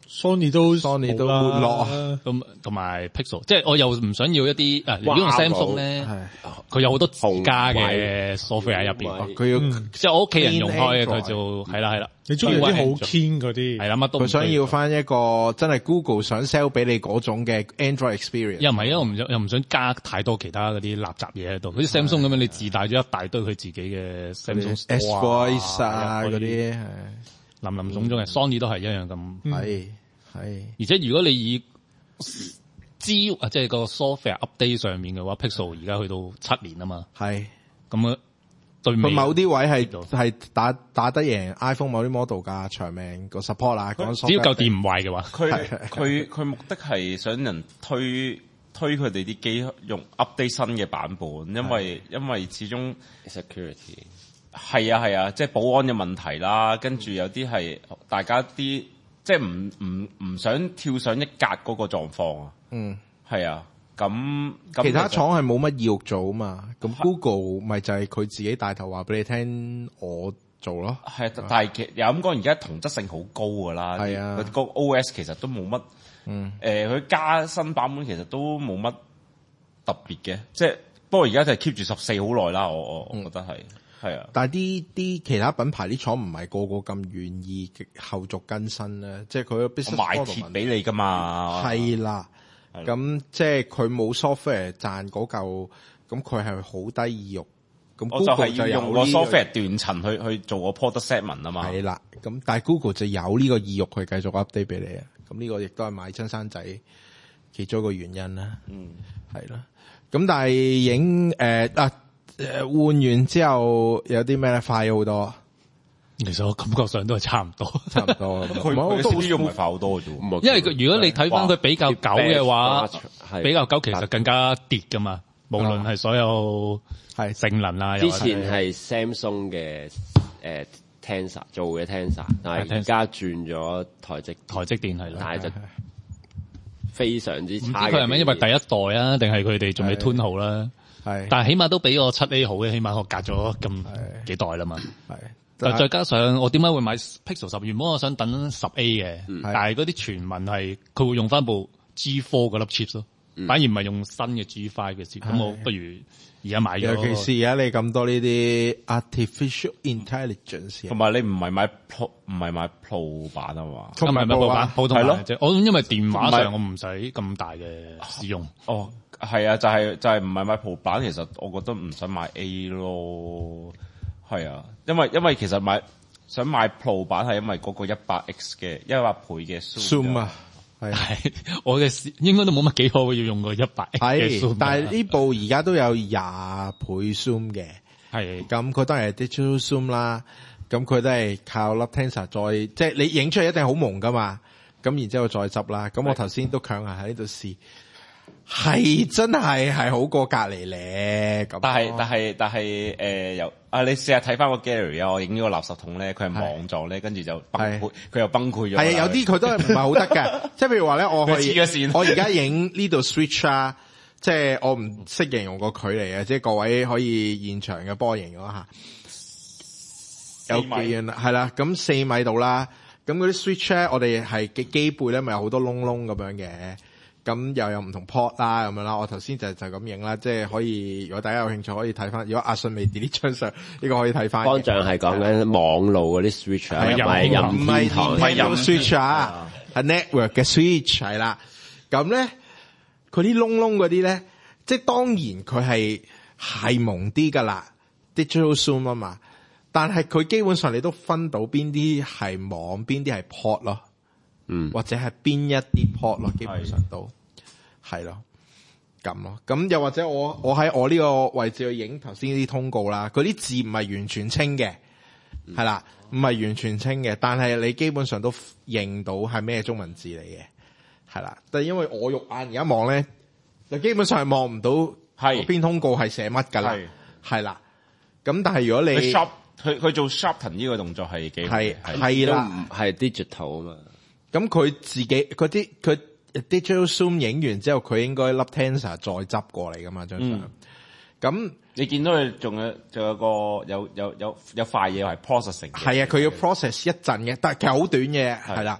Sony 都 Sony 都冇啦沒落啊咁同埋 Pixel，即係我又唔想要一啲誒，如果用 Samsung 咧，佢有好多自家嘅 software 喺入邊， 佢要即係我屋企人用開嘅，佢就係啦係啦。 你中意啲好 keen 嗰啲， 係啦，乜都佢想要翻一個真係 Google 想 sell 俾你嗰種嘅 Android experience。 又唔係，因為我唔又唔想加太多其他嗰啲垃圾嘢喺度，好似 Samsung 咁樣，你自帶咗一大堆佢自己嘅 Samsung S Voice 啊嗰啲， 林林總總嘅 Sony 都係一樣咁。 係係， 而且如果你以支啊即係個 software update 上面嘅話 ，Pixel 而家去到七年啊嘛， 係咁啊。 佢某啲位係係打打得贏 iPhone 某啲 model 㗎，長命個 support 啦， 只要夠電唔壞嘅話， 佢佢佢目的係想人推推佢哋啲機用 update 新嘅版本，因為因為始終 security 係啊係啊，即係保安嘅問題啦，跟住有啲係大家啲即係唔唔唔想跳上一格嗰個狀況啊，嗯，係啊。咁其他廠係冇乜意欲做啊嘛，咁 Google 咪就係佢自己帶頭話俾你聽，我做咯。係， 但係其有咁講，而家同質性好高噶啦。係啊，個 O S 其實都冇乜，嗯，誒、呃，佢加新版本其實都冇乜特別嘅，即係不過而家就係 keep 住十四好耐啦。我我我覺得係，係、嗯、啊。但係啲啲其他品牌啲廠唔係個個咁願意後續更新咧，即係佢 business 買貼俾你噶嘛。係啦。咁即係佢冇 software 賺嗰嚿，咁佢係好低意欲。咁 Google 就用個 software 斷層去去做個 product segment 啊嘛。係啦，咁但係 Google 就有呢個意欲去繼續 update 俾你啊。咁呢個亦都係買親生仔其中一個原因啦。嗯，係啦。咁但係影誒啊誒換完之後有啲咩咧？快好多。 其實我感覺上都係差唔多， 差唔多。 佢佢 C P U 唔係快好多嘅啫。 因為如果你睇翻佢比較久嘅話，比較久其實更加跌噶嘛。無論係所有係性能啊， 之前係 Samsung 嘅誒 Tensor 做嘅 Tensor， 但係而家轉咗台積台積電係啦， 但係就非常之差。唔知佢係咪因為第一代啊，定係佢哋仲未吞好啦？係，但係起碼都比我七 A 好嘅，起碼我隔咗咁幾代啦嘛。係。但再加上我點解會買 Pixel 十？原本我想等十 A 嘅，嗯、但係嗰啲傳聞係佢會用翻部 G 四 嗰粒 chip 咯，嗯、反而唔係用新嘅 G 五 嘅 chip。咁我不如而家買咗。 尤其是而家你咁多呢啲 artificial intelligence， 同埋你唔係買 Pro 唔係買 Pro 版啊嘛？ 唔係買 Pro 版，普通版啫。我因為電話上我唔使咁大嘅使用。 哦，係啊，就係、是、就係唔係買 Pro 版，其實我覺得唔使買 A 咯。係啊，因為因為其實買想買 Pro 版係因為嗰個一百 X 嘅一百倍嘅 zoom 啊， 係我嘅應該都冇乜幾好要用個一百 X 嘅 zoom， 但係呢部而家都有廿倍 zoom 嘅，係咁佢當然係 digital zoom 啦，咁佢都係靠粒 Tensor 再即係你影出嚟一定好蒙噶嘛，咁然之後再執啦，咁我頭先都強行喺呢度試。係真係係好過隔離咧，咁。但係但係但係誒，又啊，你試下睇翻個 gallery 啊，我影呢個垃圾桶咧，佢係網狀咧，跟住就崩潰，佢又崩潰咗。係啊，有啲佢都係唔係好得嘅，即係譬如話咧，我可以，我而家影呢度 switch 啊，即係我唔識形容個距離啊，即係各位可以現場嘅幫我形容一下。有幾遠啦？係啦，咁四米度啦，咁嗰啲 switch 咧，我哋係嘅機背咧，咪有好多窿窿咁樣嘅。咁又有唔同 port 啦，咁樣啦。我頭先就就咁影啦，即係可以。如果大家有興趣，可以睇翻。如果阿信未 delete 張相，呢個可以睇翻。方丈係講緊網路嗰啲 switch 啊，唔係任天堂，唔係任 switch 啊，係 network 嘅 switch 係啦。咁咧，佢啲窿窿嗰啲咧，即係當然佢係係蒙啲噶啦 ，digital zoom 啊嘛。但係佢基本上你都分到邊啲係網，邊啲係 port 咯。嗯，或者係邊一啲 port 咯，基本上都係咯，咁咯，咁又或者我我喺我呢個位置去影頭先啲通告啦，佢啲字唔係完全清嘅，係、嗯、啦，唔係完全清嘅，但係你基本上都認到係咩中文字嚟嘅，係啦，但係因為我肉眼而家望咧，就基本上係望唔到係邊通告係寫乜噶啦，係啦，咁但係如果你佢佢做 sharpen 呢個動作係幾係係啦，係 digital 啊嘛。咁佢自己嗰啲佢 digital zoom 影完之後，佢應該粒 Tensor 再執過嚟噶嘛張相。咁、嗯、你見到佢仲有仲有個有有有有塊嘢係 processing。係啊，佢要 process 一陣嘅，但係其實好短嘅，係啦。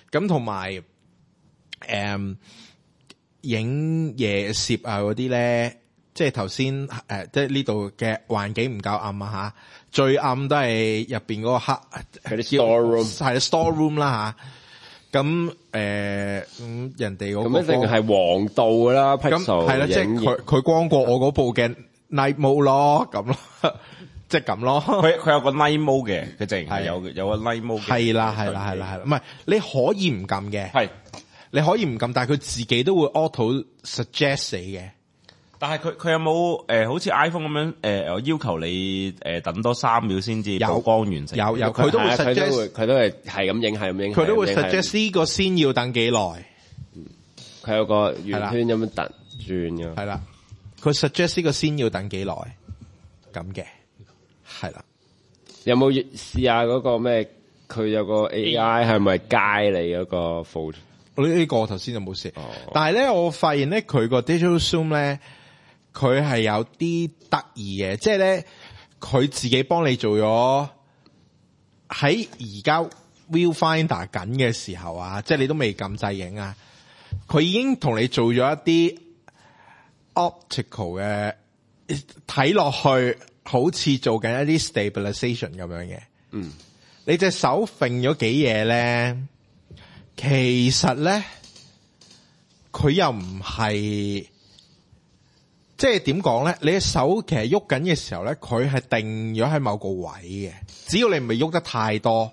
咁同埋誒影夜攝啊嗰啲咧，即係頭先誒，即係呢度嘅環境唔夠暗啊吓，最暗都係入邊嗰個黑嗰啲 store room 係 store room 啦吓。咁誒咁人哋嗰個咁一定係黃道噶啦咁 ，Pixel 係啦，即係佢佢光過我嗰部嘅 night mode 咯，咁咯。即係咁咯， 佢佢有個 night mode 嘅，佢淨係有有個 night mode 嘅。 係啦係啦係啦係啦，唔係你可以唔撳嘅， 係你可以唔撳，但係佢自己都會 auto suggest 你嘅。 但係佢佢有冇誒、呃、好似 iPhone 咁樣誒、呃，我要求你誒、呃、等多三秒先至曝光完成？ 有有，佢都會 suggest， 佢都係係咁影係咁影， 佢都會 suggest 呢個先要等幾耐。 佢有個圓圈咁樣突轉嘅。 係啦，佢 suggest 呢個先要等幾耐咁嘅。係啦， 有冇試下嗰個咩？佢有個 A I 係咪街你嗰個 photo？ 呢呢個我頭先就冇試， 哦、 但係咧我發現咧佢個 digital zoom 咧，佢係有啲得意嘅，即係咧佢自己幫你做咗喺而家 viewfinder 緊嘅時候啊，即係你都未撳掣影啊，佢已經同你做咗一啲 optical 嘅睇落去。好似做緊一啲 stabilization 咁樣嘅，嗯，你隻手揈咗幾嘢咧，其實咧佢又唔係，即係點講咧？你隻手其實喐緊嘅時候咧，佢係定咗喺某個位嘅，只要你唔係喐得太多，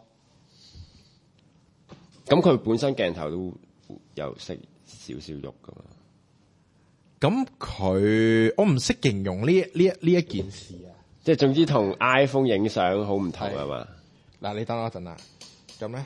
咁佢本身鏡頭都有識少少喐噶嘛。 咁佢我唔識形容呢呢呢一件事啊。 即係總之同 iPhone 影相好唔同係嘛？ 嗱，你等我一陣啦。咁咧，誒、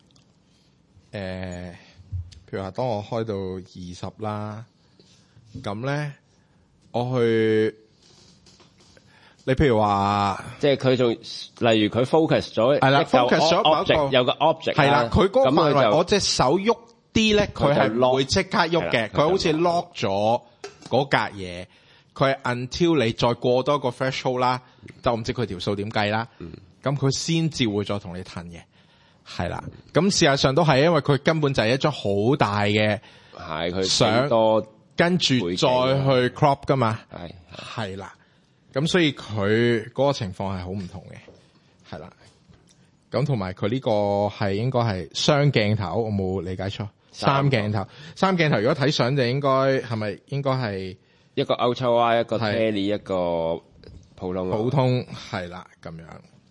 呃，譬如話，當我開到二十啦，咁咧，我去，你譬如話， 即係佢仲，例如佢 focus 咗， 係啦 ，focus 咗某一個有個 object， 係啦，佢嗰個範圍，我隻手喐啲咧，佢係唔會即刻喐嘅，佢好似 lock 咗嗰格嘢。佢係 until 你再過多一個 threshold 啦，就唔知佢條數點計啦。咁佢先至會再同你褪嘅，係啦。咁事實上都係，因為佢根本就係一張好大嘅係佢相， 多跟住再去 crop 噶嘛。 係係啦。咁所以佢嗰個情況係好唔同嘅，係啦。咁同埋佢呢個係應該係雙鏡頭，我冇理解錯。三鏡頭，三鏡頭如果睇相就應該係咪應該係？ 一個 Ultra Wide，一個 Tele，一個普通普通係啦，咁樣。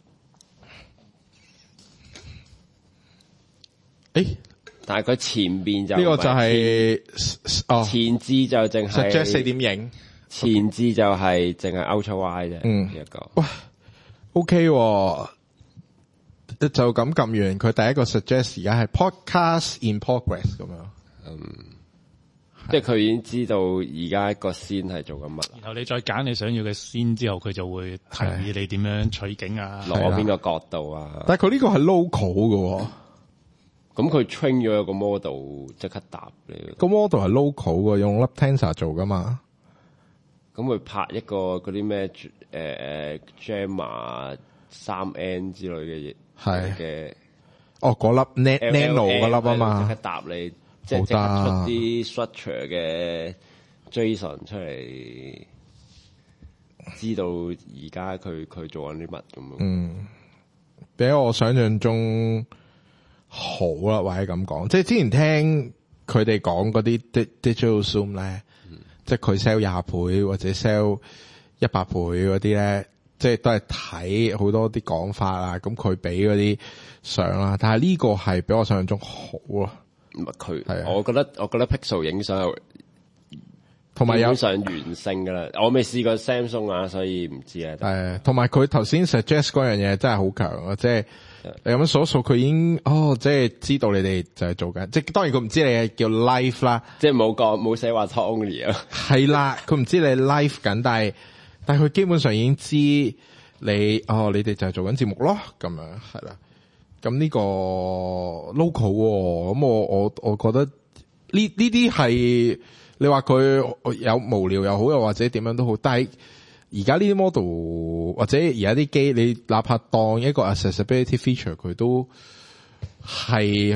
誒， 但係佢前邊就呢個就係哦， 前置就淨係 suggest 四點影， 前置就係淨係 Ultra Wide 啫。 嗯， 一個哇 ，OK，就咁撳完，佢第一個 suggest 而家係 podcast in progress 咁樣。 嗯。即係佢已經知道而家個先係做緊乜， 然後你再揀你想要嘅先之後，佢就會提議你點樣取景啊， 攞邊個角度啊。 但係佢呢個係 local 嘅， 咁佢 train 咗一個 model 即刻答你。 個 model 係 local 嘅，用粒 tensor 做噶嘛。 咁佢拍一個嗰啲咩誒誒 Gamma 三 N 之類嘅嘢，係嘅。哦，嗰粒 nano 嗰粒啊嘛， 即刻答你。即係即刻出啲 structure 嘅 JSON 出嚟，知道而家佢佢做緊啲乜咁樣。嗯，比我想象中好啦，或者咁講。即係之前聽佢哋講嗰啲 digital zoom 咧，嗯、即係佢 sell 廿倍或者 sell 一百倍嗰啲咧，即係都係睇好多啲講法啊。咁佢俾嗰啲相啦，但係呢個係比我想象中好咯。唔係佢，我覺得我覺得 Pixel 影相係同埋有上完勝噶啦，我未試過 Samsung 啊，所以唔知啊。係，同埋佢頭先 suggest 嗰樣嘢真係好強啊！即係你咁樣數數，佢已經哦，即係知道你哋就係做緊。即係當然佢唔知你係叫 live 啦，即係冇講冇寫話 talk only 啊。係啦，佢唔知你 live 緊，但係但係佢基本上已經知你哦，你哋就係做緊節目咯，咁樣係啦。咁呢個 local 喎，咁我我我覺得呢呢啲係你話佢有無聊又好，又或者點樣都好，但係而家呢啲 model 或者而家啲機，你哪怕當一個 accessibility feature，佢都係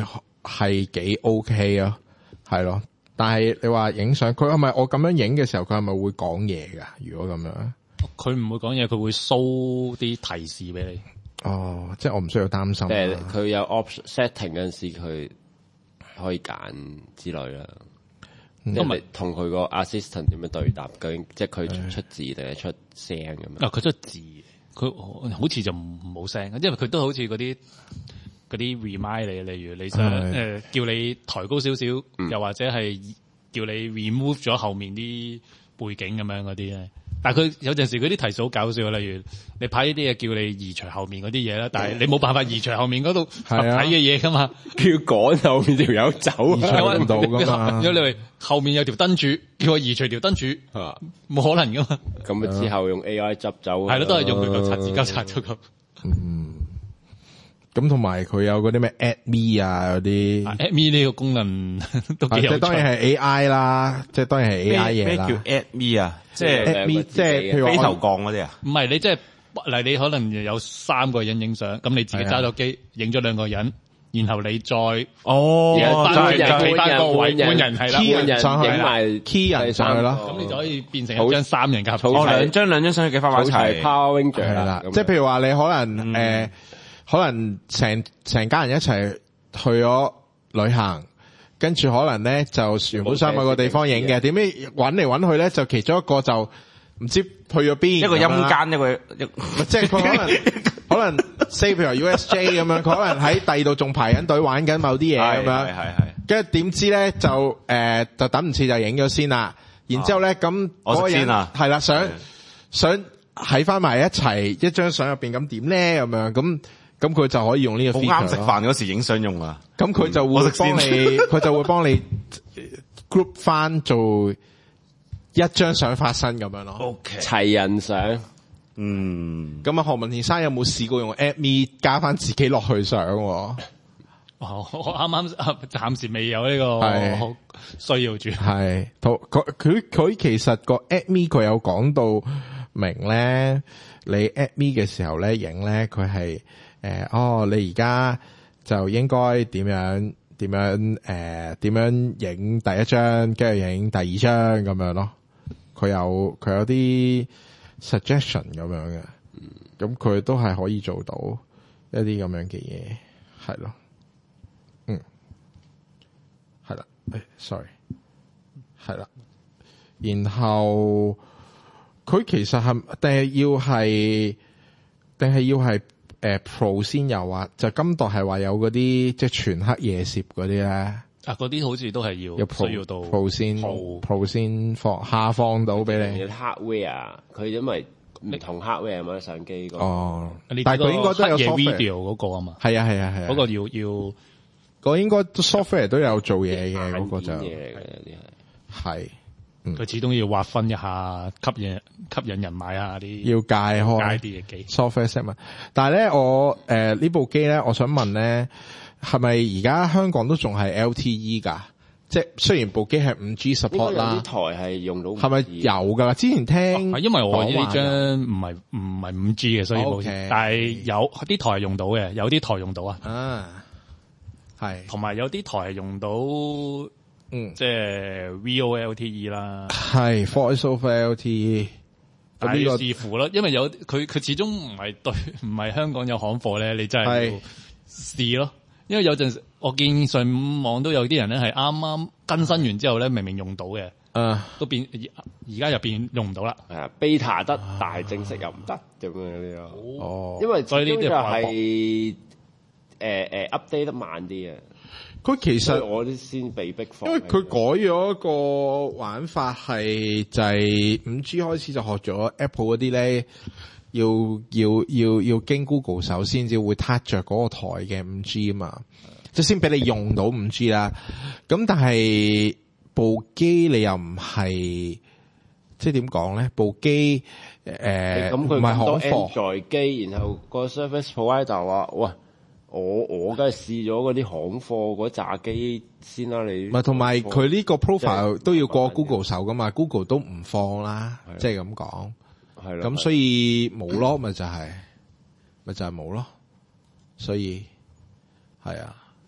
係幾 OK 啊，係咯。但係你話影相，佢係咪我咁樣影嘅時候，佢係咪會講嘢噶？如果咁樣， 佢唔會講嘢，佢會 show 啲提示俾你。 哦，即係我唔需要擔心。 即係佢有 option setting 嗰陣時，佢可以揀之類啦。因為同佢個 assistant 點樣對答，究竟即係佢出字定係出聲咁樣？ 啊，佢出字，佢好似就唔冇聲，因為佢都好似嗰啲嗰啲 remind 你，例如你想誒、呃、叫你抬高少少，嗯、又或者係叫你 remove 咗後面啲背景咁樣嗰啲咧。但係佢有陣時嗰啲提示好搞笑，例如你拍呢啲嘢叫你移除後面嗰啲嘢啦，但係你冇辦法移除後面嗰度實體嘅嘢噶嘛， 叫趕後面條友走， 移除唔到噶嘛。 因為後面有條燈柱，叫我移除條燈柱，冇可能噶嘛。 咁啊之後用 A I 執走， 係咯，都係用佢個擦字膠擦咗咁。 嗯，咁同埋佢有嗰啲咩 Add Me 啊嗰啲 ，Add Me 呢個功能都幾有趣。 即係當然係 A I 啦，即係當然係 A I 嘢啦。 咩叫 Add Me 啊？即係 Add Me，即係譬如飛頭降嗰啲啊？ 唔係，你即係嗱，你可能有三個人影相，咁你自己揸咗機影咗兩個人，然後你再哦， 翻人企翻個位換人係啦， 換人上去影埋 key 人上去咯。 咁你就可以變成一張三人夾。 哦，兩張兩張相機翻埋一齊 Power Ranger 係啦，即係譬如話你可能誒，可能成成家人一齊去咗旅行。跟住可能咧就原本想某個地方影嘅，點知揾嚟揾去咧就其中一個就唔知去咗邊， 一個陰間一個一， 即係佢可能可能 say 譬如 U S J 咁樣，佢可能喺第二度仲排緊隊玩緊某啲嘢咁樣， 係係係。 跟住點知咧就誒、呃、就等唔切就影咗先啦，然之後咧咁嗰個人係啦，想想喺翻埋一齊一張相入邊咁點咧咁樣咁。咁佢就可以用呢個 feature 好啱食飯嗰時影相用啊！ 咁佢就會幫你，佢就會幫你 group 翻做一張相發生咁樣咯。 OK， 齊人相。 嗯， 咁啊，何文田生有冇試過用 Add Me 加翻自己落去相？哦， 我啱啱暫時未有呢個需要住。 係，佢佢佢其實個 Add Me 佢有講到明咧，你 Add Me 嘅時候咧影咧，佢係。誒、呃，哦，你而家就應該點樣點樣誒，點、呃、樣影第一張，跟住影第二張咁樣咯。佢有佢有啲 suggestion 咁樣嘅，咁佢都係可以做到一啲咁樣嘅嘢，係咯，嗯，係啦，誒，sorry，係啦，然後佢其實係定係要係定係要係。誒 Pro 先有啊，就今代係話有嗰啲即係全黑夜攝嗰啲咧，啊嗰啲好似都係要， 要 Pro, 需要到 Pro 先 Pro, Pro 先放下放到俾你。 hardware 佢因為唔同 hardware 嘛相機個。哦， 但係佢應該都有 video 嗰個啊嘛。 係啊係啊係啊， 嗰個要要，嗰個應該 software 都有做嘢嘅，嗰個就嘢嚟嘅有啲係。 係。 佢、嗯、始終要劃分一下，吸引吸引人買下啲要界開啲嘅機 software set 嘛。但係咧，我誒、呃、呢部機咧，我想問咧，係咪而家香港都仲係 L T E 噶？即係雖然部機係五 G support 啦， 呢台係用到係咪有噶？之前聽、 啊，因為我呢張唔係唔係五 G 嘅，所以冇。 Okay, 但係有啲台係用到嘅，有啲台用到啊。 啊，係， 同埋有啲台係用到。嗯，即係 V O L T E 啦， 係 Voice over L T E， 但係要視乎啦，因為有佢佢始終唔係對，唔係香港有行貨咧，你真係要試咯。因為有陣時我見上網都有啲人咧係啱啱更新完之後咧，明明用到嘅，嗯，都變而家又變用唔到啦。 係啊 ，beta 得，但係正式又唔得咁樣嗰啲咯。 哦， 因為所以呢啲就係誒誒 update 得慢啲啊。 佢其實我啲先被逼放， 因為佢改咗一個玩法係就係五 G 開始就學咗 Apple 嗰啲咧，要要要要經 Google 手先至會 touch 着嗰個台嘅五 G 啊嘛，即係先俾你用到五 G 啦。咁但係部機你又唔係即係點講咧？部機誒咁佢唔係行貨在機，然後個 service provider 話喂。我我梗係試咗嗰啲行貨嗰扎機先啦，你唔係同埋佢呢個 profile 都要過 Google 手噶嘛 ，Google 都唔放啦，即係咁講，係啦，咁所以冇咯，咪就係、是，咪就係冇咯，所以係啊，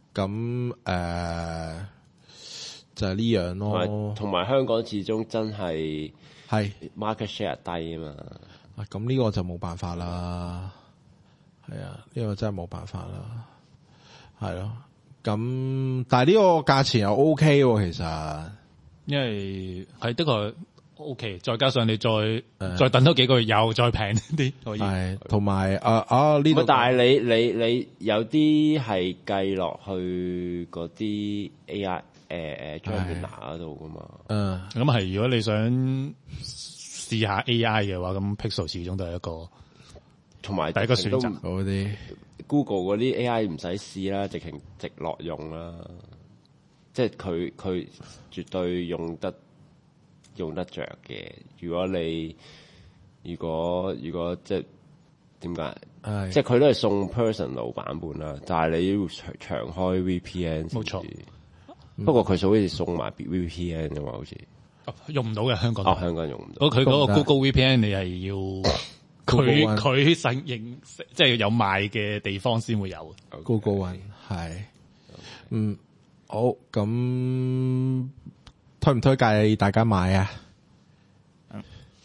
咁誒、呃、就係、是、呢樣咯。 同埋香港始終真係係 market share 低啊嘛。 咁呢個就冇辦法啦。係啊，呢、這個真係冇辦法啦。係咯。咁但係呢個價錢又 OK 喎，其實因為係的確 OK， 再加上你再、呃、再等多幾個月又再平啲可以。 係同埋啊啊呢度， 但係你你你有啲係計落去嗰啲 A I 誒誒 Gemini 嗰度噶嘛？嗯， 咁係如果你想試下 A I 嘅話，咁 Pixel 始終都係一個同埋第一個選擇。 嗰啲 Google 嗰啲 A I 唔使試啦，直情直落用啦，即係佢佢絕對用得。用得着嘅，如果你如果如果即係點解？即係佢都係送 personal 版本啦，但係你要長長開 V P N。冇錯，不過佢好似送埋 V P N 嘅嘛，好似、 哦、用唔到嘅香港。 哦，香港用唔到。 佢嗰個 Google V P N 你係要佢佢承認，即係有賣嘅地方先會有。 Google One 係，嗯，好咁。推唔推介大家買啊？嗯、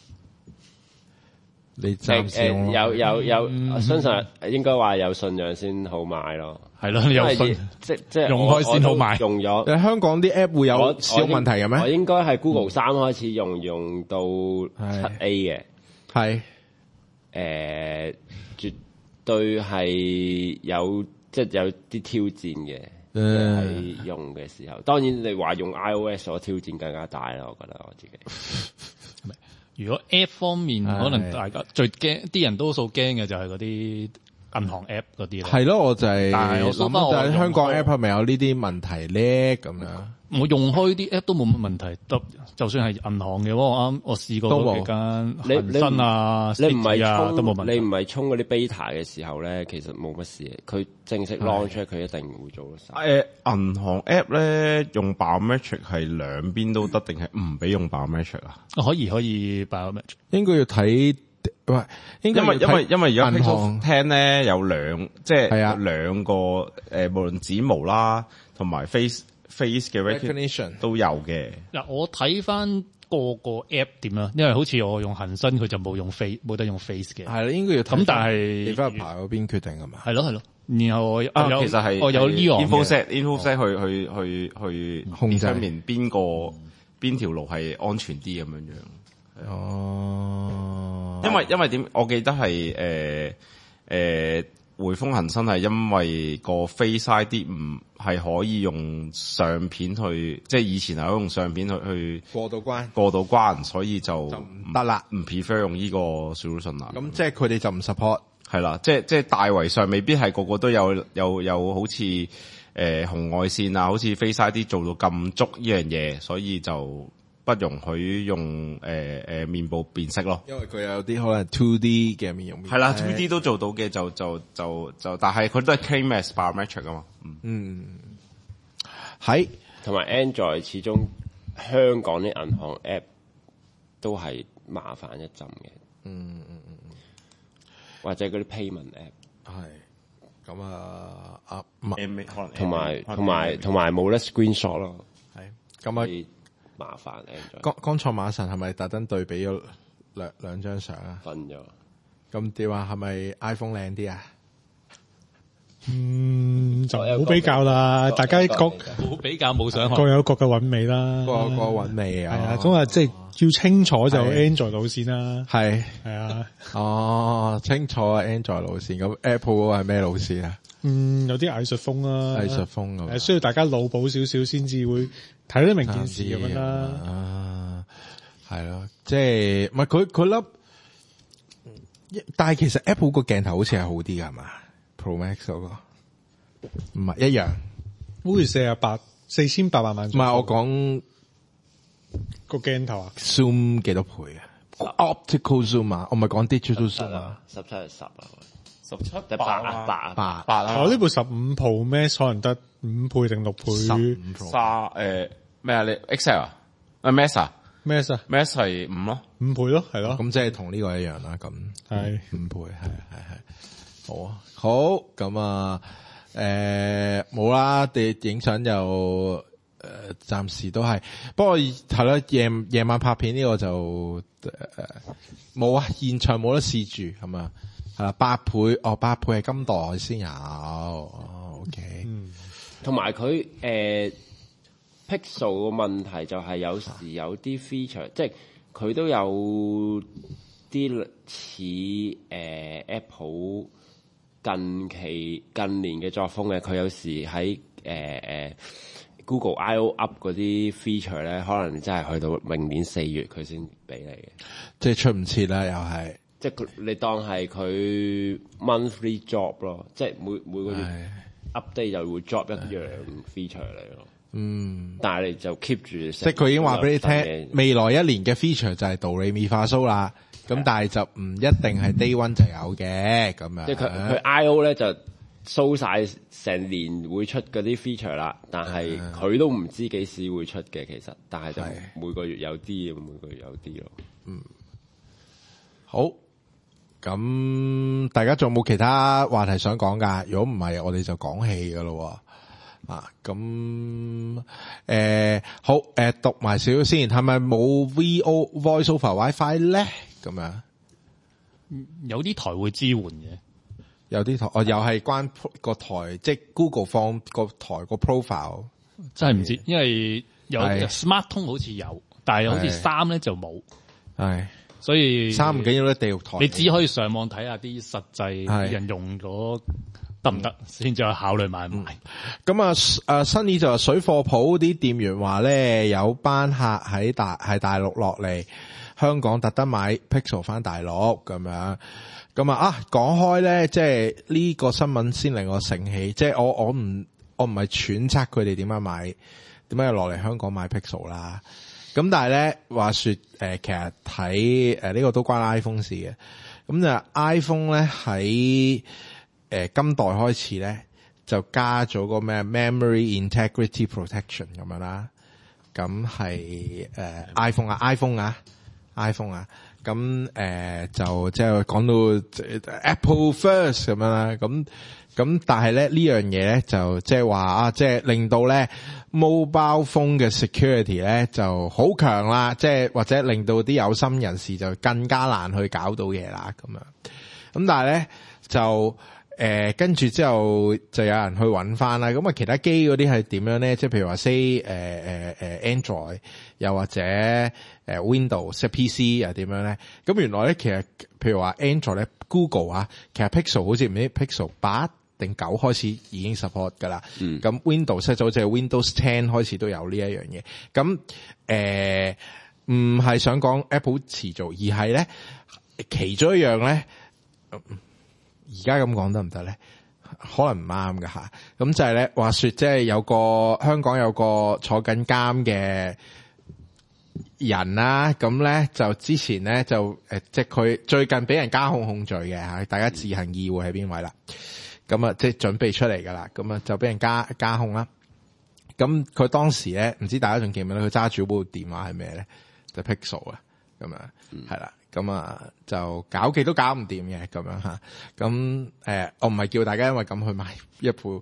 你暫時、 呃、有有有，嗯、相信應該話有信仰先好買咯。 係咯，有信即即用開先好買。 用咗。 你香港啲 app 會有使用問題嘅咩？ 我應該係 Google 三開始用，用到七 A 嘅。係。誒、呃，絕對係有即係有啲挑戰嘅。喺用嘅時候，當然你話用 iOS 所挑戰更加大啦，我覺得我自己。 如果 app 方面，可能大家最驚啲人多數驚嘅就係嗰啲銀行 app 嗰啲啦。係咯，我就係、是， 但係我諗就係香港 app 係咪有呢啲問題咧？咁樣。 我用開啲 app 都冇乜問題，就就算係銀行嘅，我啱我試過嗰幾間恒生啊、 你唔係啊都冇問題。 你唔係衝嗰啲 beta 嘅時候咧，其實冇乜事。佢正式 launch 佢一定會做得晒。 誒、呃，銀行 app 咧用 biometric 係兩邊都得，定係唔俾用 biometric 啊？ 可以可以 biometric， 應該要睇喂，應該因為因為因為而家 Pixel 10咧有兩即係有兩個誒、呃，無論指模啦同埋 face。face 嘅 recognition 都有嘅。 嗱，我睇翻個個 app 點啦，因為好似我用恒生佢就冇用 face，冇得用 face 嘅。 係啦，應該要咁，但係 developer 嗰邊決定係嘛？ 係咯係咯。然後我有、 啊、其實係我有 Leon infosec infosec 去去去去控制面邊個邊條路係安全啲咁樣樣。 哦， 因為因為點？我記得係誒誒匯豐恒生係因為個 Face I D 唔係可以用相片去，即係以前係可以用相片去去過到關， 過到關，所以就唔得啦， 唔 prefer 用呢個 solution 啦。 咁即係佢哋就唔 support， 係啦，即係即係大圍上未必係個個都有有有好似誒、呃、紅外線啊，好似 Face I D 做到咁足呢樣嘢，所以就不容許用誒誒、呃呃、面部辨識咯， 因為佢有啲可能 two D 嘅面容面。 係啦 two D 都做到嘅，就就就就，但係佢都係 claim as biometric 啊嘛。 嗯，係同埋 Android 始終香港啲銀行 app 都係麻煩一陣嘅。 嗯嗯嗯， 或者嗰啲 payment app 係咁啊啊， 同埋同埋同埋冇得 screenshot 咯。 係咁啊。 麻煩 Android。 剛剛才馬神係咪特登對比咗兩兩張相啊？ 瞓咗。 咁點啊？係咪 iPhone 靚啲啊？ 嗯，就唔好比較啦，大家各冇比較冇傷害， 各有各嘅韻味啦， 各有各韻味啊。 係啊，咁啊，即係要清楚就 Android 路線啦。 係係啊。 哦，清楚啊 Android 路線，咁 Apple 嗰個係咩路線啊？ 嗯，有啲藝術風啦， 藝術風咁， 係需要大家腦補少少先至會睇得明件事咁樣啦。 啊，係咯，即係唔係佢佢粒，但係其實 Apple 個鏡頭好似係好啲㗎係嘛 ？Pro Max 嗰個唔係一樣， 好似四十八四千八百萬。唔係我講個鏡頭啊 ，zoom 幾多倍啊 ？Optical zoom 啊，我唔係講 digital zoom 啊， 十七係十啊。 十七八啊八啊八八啊！ 我呢部十五 Pro Max 可能得五倍定六倍。 十五 Pro 沙誒咩啊？你 Excel 啊？啊 Max 啊 Max 啊 Max 係五咯， 五倍咯，係咯。 咁即係同呢個一樣啦。咁係五倍，係係係。好啊，好咁啊， 誒冇啦，地影相就誒暫時都係，不過係咯，夜夜晚拍片呢個就誒冇啊，現場冇得試住係嘛，係啦，八倍哦，八倍係金代先有，哦 OK， 嗯， 同埋佢誒 Pixel 個問題就係有時有啲 feature，即係佢都有啲似誒 Apple 近期近年嘅作風嘅，佢有時喺誒誒 Google I O Up 嗰啲 feature 咧，可能真係去到明年四月佢先俾你嘅， 即係出唔切啦，又係， 即係你當係佢 monthly job 咯，即係每每個月 update 就會 drop 一樣 feature 嚟咯。嗯，但係你就 keep 住，即係佢已經話俾你聽，未來一年嘅 feature 就係道理咪化蘇啦。咁但係就唔一定係 day one 就有嘅咁樣。 即係佢佢 I O 咧就 show 晒成年會出嗰啲 feature 啦，但係佢都唔知幾時會出嘅其實，但係就每個月有啲，每個月有啲咯。 嗯，好。咁大家仲有冇其他話題想講㗎？如果唔係，我哋就講戲㗎咯。啊，咁誒、呃、好誒、呃，讀埋少少先，係咪冇 V O Voice over WiFi 咧？咁樣有啲台會支援嘅， 有啲台哦，又係關個台，即係 Google 放個台個 profile， 真係唔知，因為有 Smart 通好似有，但係好似三咧就冇，係，所以三唔緊要咧，地獄台你只可以上網睇下啲實際人用咗。得唔得？先再考慮買唔買。 咁、嗯、啊，誒，新意就話水貨鋪啲店員話咧，有班客喺大喺大陸落嚟香港，特登買 Pixel 翻大陸咁樣。咁啊啊，講開咧，即係呢個新聞先令我醒起，即係我我唔我唔係揣測佢哋點樣買，點解要落嚟香港買 Pixel 啦。咁但係咧，話說誒、呃，其實睇誒呢個都關 iPhone 事嘅。咁就 iPhone 咧喺。誒，今代開始咧就加咗個咩 Memory Integrity Protection 咁樣啦，咁係誒 iPhone 啊 iPhone 啊 iPhone 啊，咁誒、呃、就即係講到 Apple First 咁樣啦，咁咁但係咧呢樣嘢咧就即係話啊，即係令到咧 mobile phone 嘅 security 咧就好強啦，即係或者令到啲有心人士就更加難去搞到嘢啦咁樣，咁但係咧就。誒、呃，跟住之後就有人去揾翻啦。咁啊，其他機嗰啲係點樣咧？即係譬如話 say 誒誒誒 Android，又或者誒 Windows，即係 P C 又點樣咧？咁原來咧，其實譬如話 Android 咧 ，Google 啊，其實 Pixel 好似唔知 Pixel 八定九開始已經 support 噶啦。咁、嗯、Windows 就好似 Windows Ten 開始都有呢一樣嘢。咁誒，唔、呃、係想講 Apple 遲做，而係咧其中一樣咧。而家咁講得唔得咧？可能唔啱㗎吓。咁就係咧，話說即係有個香港有個坐緊監嘅人啦，咁咧就之前咧就誒，即係佢最近俾人加控控罪嘅吓，大家自行意會係邊位啦？咁啊，即係準備出嚟噶啦，咁啊就俾人加加控啦。咁佢當時咧，唔知大家仲記唔記得佢揸住部電話係咩咧？就 Pixel 啊，咁啊係啦。咁啊，就搞極都搞唔掂嘅咁樣吓，咁誒、呃，我唔係叫大家因為咁去買一部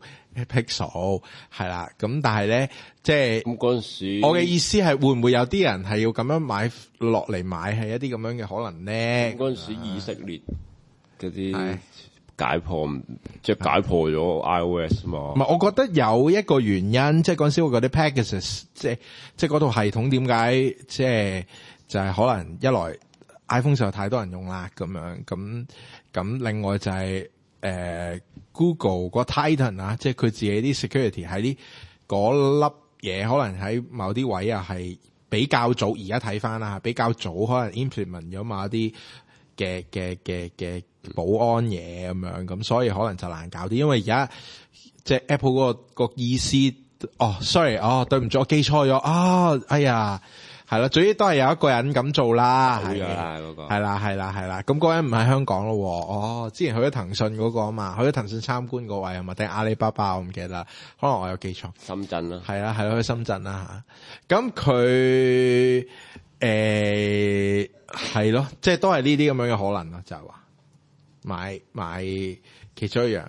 Pixel 係啦，咁但係咧，即係咁嗰陣時， 我嘅意思係會唔會有啲人係要咁樣買落嚟買係一啲咁樣嘅可能咧？ 嗰陣時以色列嗰啲解破，即係解破咗 iOS 嘛？ 唔係，我覺得有一個原因，即係嗰陣時我嗰啲 packages，即係即係嗰套系統點解即係就係、是、可能一來。iPhone 就太多人用啦，咁樣咁咁，另外就係、是、誒、呃、Google 個 Titan 啊，即係佢自己啲 security 喺啲嗰粒嘢，可能喺某啲位啊係比較早，而家睇翻啦，比較早可能 implement 咗某一啲嘅嘅嘅嘅保安嘢咁樣，咁所以可能就難搞啲，因為而家即係 Apple 嗰個個意思，哦，sorry，哦，對唔住，我記錯咗，啊，哎呀。係啦，總之都係有一個人咁做啦，係啦，嗰個係啦，係啦，係啦。咁嗰人唔喺香港咯，哦，之前去咗騰訊嗰個啊嘛，去咗騰訊參觀嗰位係咪？定阿里巴巴我唔記得啦，可能我有記錯。 深圳啦， 係啦，係咯，去深圳啦吓。咁佢誒係咯，即係都係呢啲咁樣嘅可能咯，就係話買買其中一樣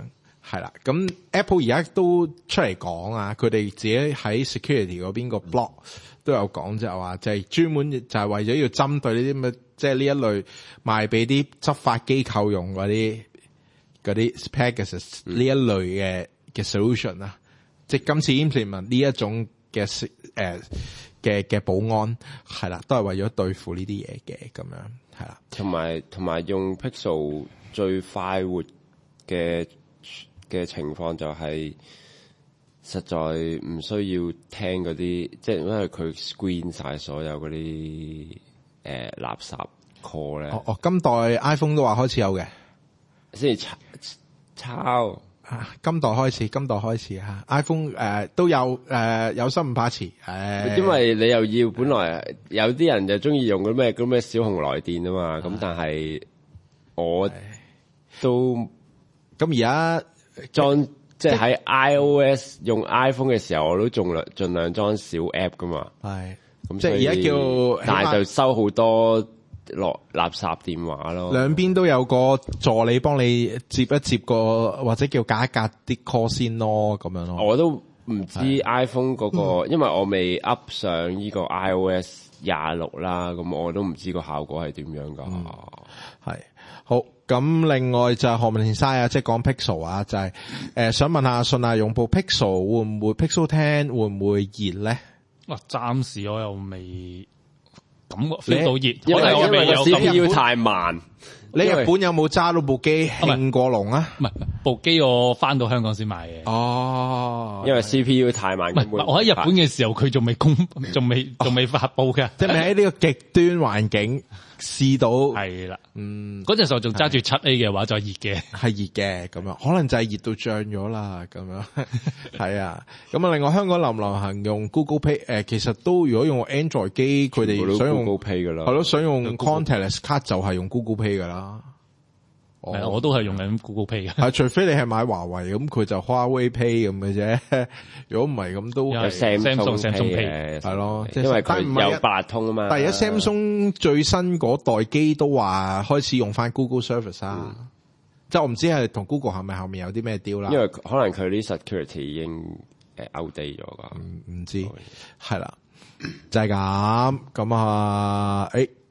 係啦，咁 Apple 而家都出嚟講啊，佢哋自己喺 security 嗰邊個 blog 都有講，就係話就係專門就係為咗要針對呢啲咁嘅，即係呢一類賣俾啲執法機構用嗰啲嗰啲 Pegasus 呢一類嘅嘅 solution 啊，即係今次 implement 呢一種嘅誒嘅嘅保安係啦，都係為咗對付呢啲嘢嘅咁樣係啦， 同埋同埋用 Pixel 最快活嘅嘅情況就係實在唔需要聽嗰啲，即係因為佢 screen 晒所有嗰啲誒垃圾 call 咧。 哦哦，今代 iPhone 都話開始有嘅， 先至抄抄啊！今代開始，今代開始嚇 iPhone 誒、呃、都有誒、呃、有心唔怕遲誒。 因為你又要本來有啲人就中意用嗰咩嗰咩小紅來電啊嘛，咁但係我都咁而家。 裝即係喺 iOS 用 iPhone 嘅時候，我都盡量盡量裝小 app 噶嘛。係，咁即係而家叫， 但係就收好多落垃圾電話咯。 兩邊都有個助理幫你接一接個，或者叫隔一隔啲 call 先咯，咁樣咯。 我都唔知 iPhone 嗰、那個、嗯，因為我未 up 上呢個 iOS 廿六啦，咁我都唔知個效果係點樣噶。係、 嗯，好。咁另外就係何文田嘥啊，即係講 Pixel 啊，就係、是、誒、呃、想問下阿信啊，用部 Pixel 會唔會 Pixel Ten 會唔會熱咧？ 哇，暫時我又未感覺 feel 到熱， 因為我未有 C P U 太慢。 你日本有冇揸到部機興過龍啊？ 唔係部機我翻到香港先買嘅。 哦， 因為 C P U 太慢。 唔係我喺日本嘅時候，佢仲未公，仲未仲未發布嘅， 即係喺呢個極端環境試到。 係啦，嗯，嗰陣時候仲揸住七 A 嘅話就係熱嘅， 係熱嘅咁樣，可能就係熱到脹咗啦咁樣。係啊，咁啊，另外香港流唔流行用 Google Pay？誒、呃，其實都如果用 Android 機，佢哋想用 Google Pay 噶啦， 係咯，想用 Contactless 卡就係用 Google Pay 噶啦。 係、哦，我都係用緊 Google Pay 嘅。 係，除非你係買華為咁，佢就 Huawei Pay 咁嘅啫。如果唔係咁，都有 Samsung Samsung Pay 係咯， 因為佢有八達通啊嘛。 但係而家 Samsung 最新嗰代機都話開始用翻 Google Service 啊。嗯、即係我唔知係同 Google 係咪後面有啲咩 deal 啦。 因為可能佢啲 security 已經誒 outdate 咗噶。 唔、嗯、知係啦，就係咁咁啊！誒。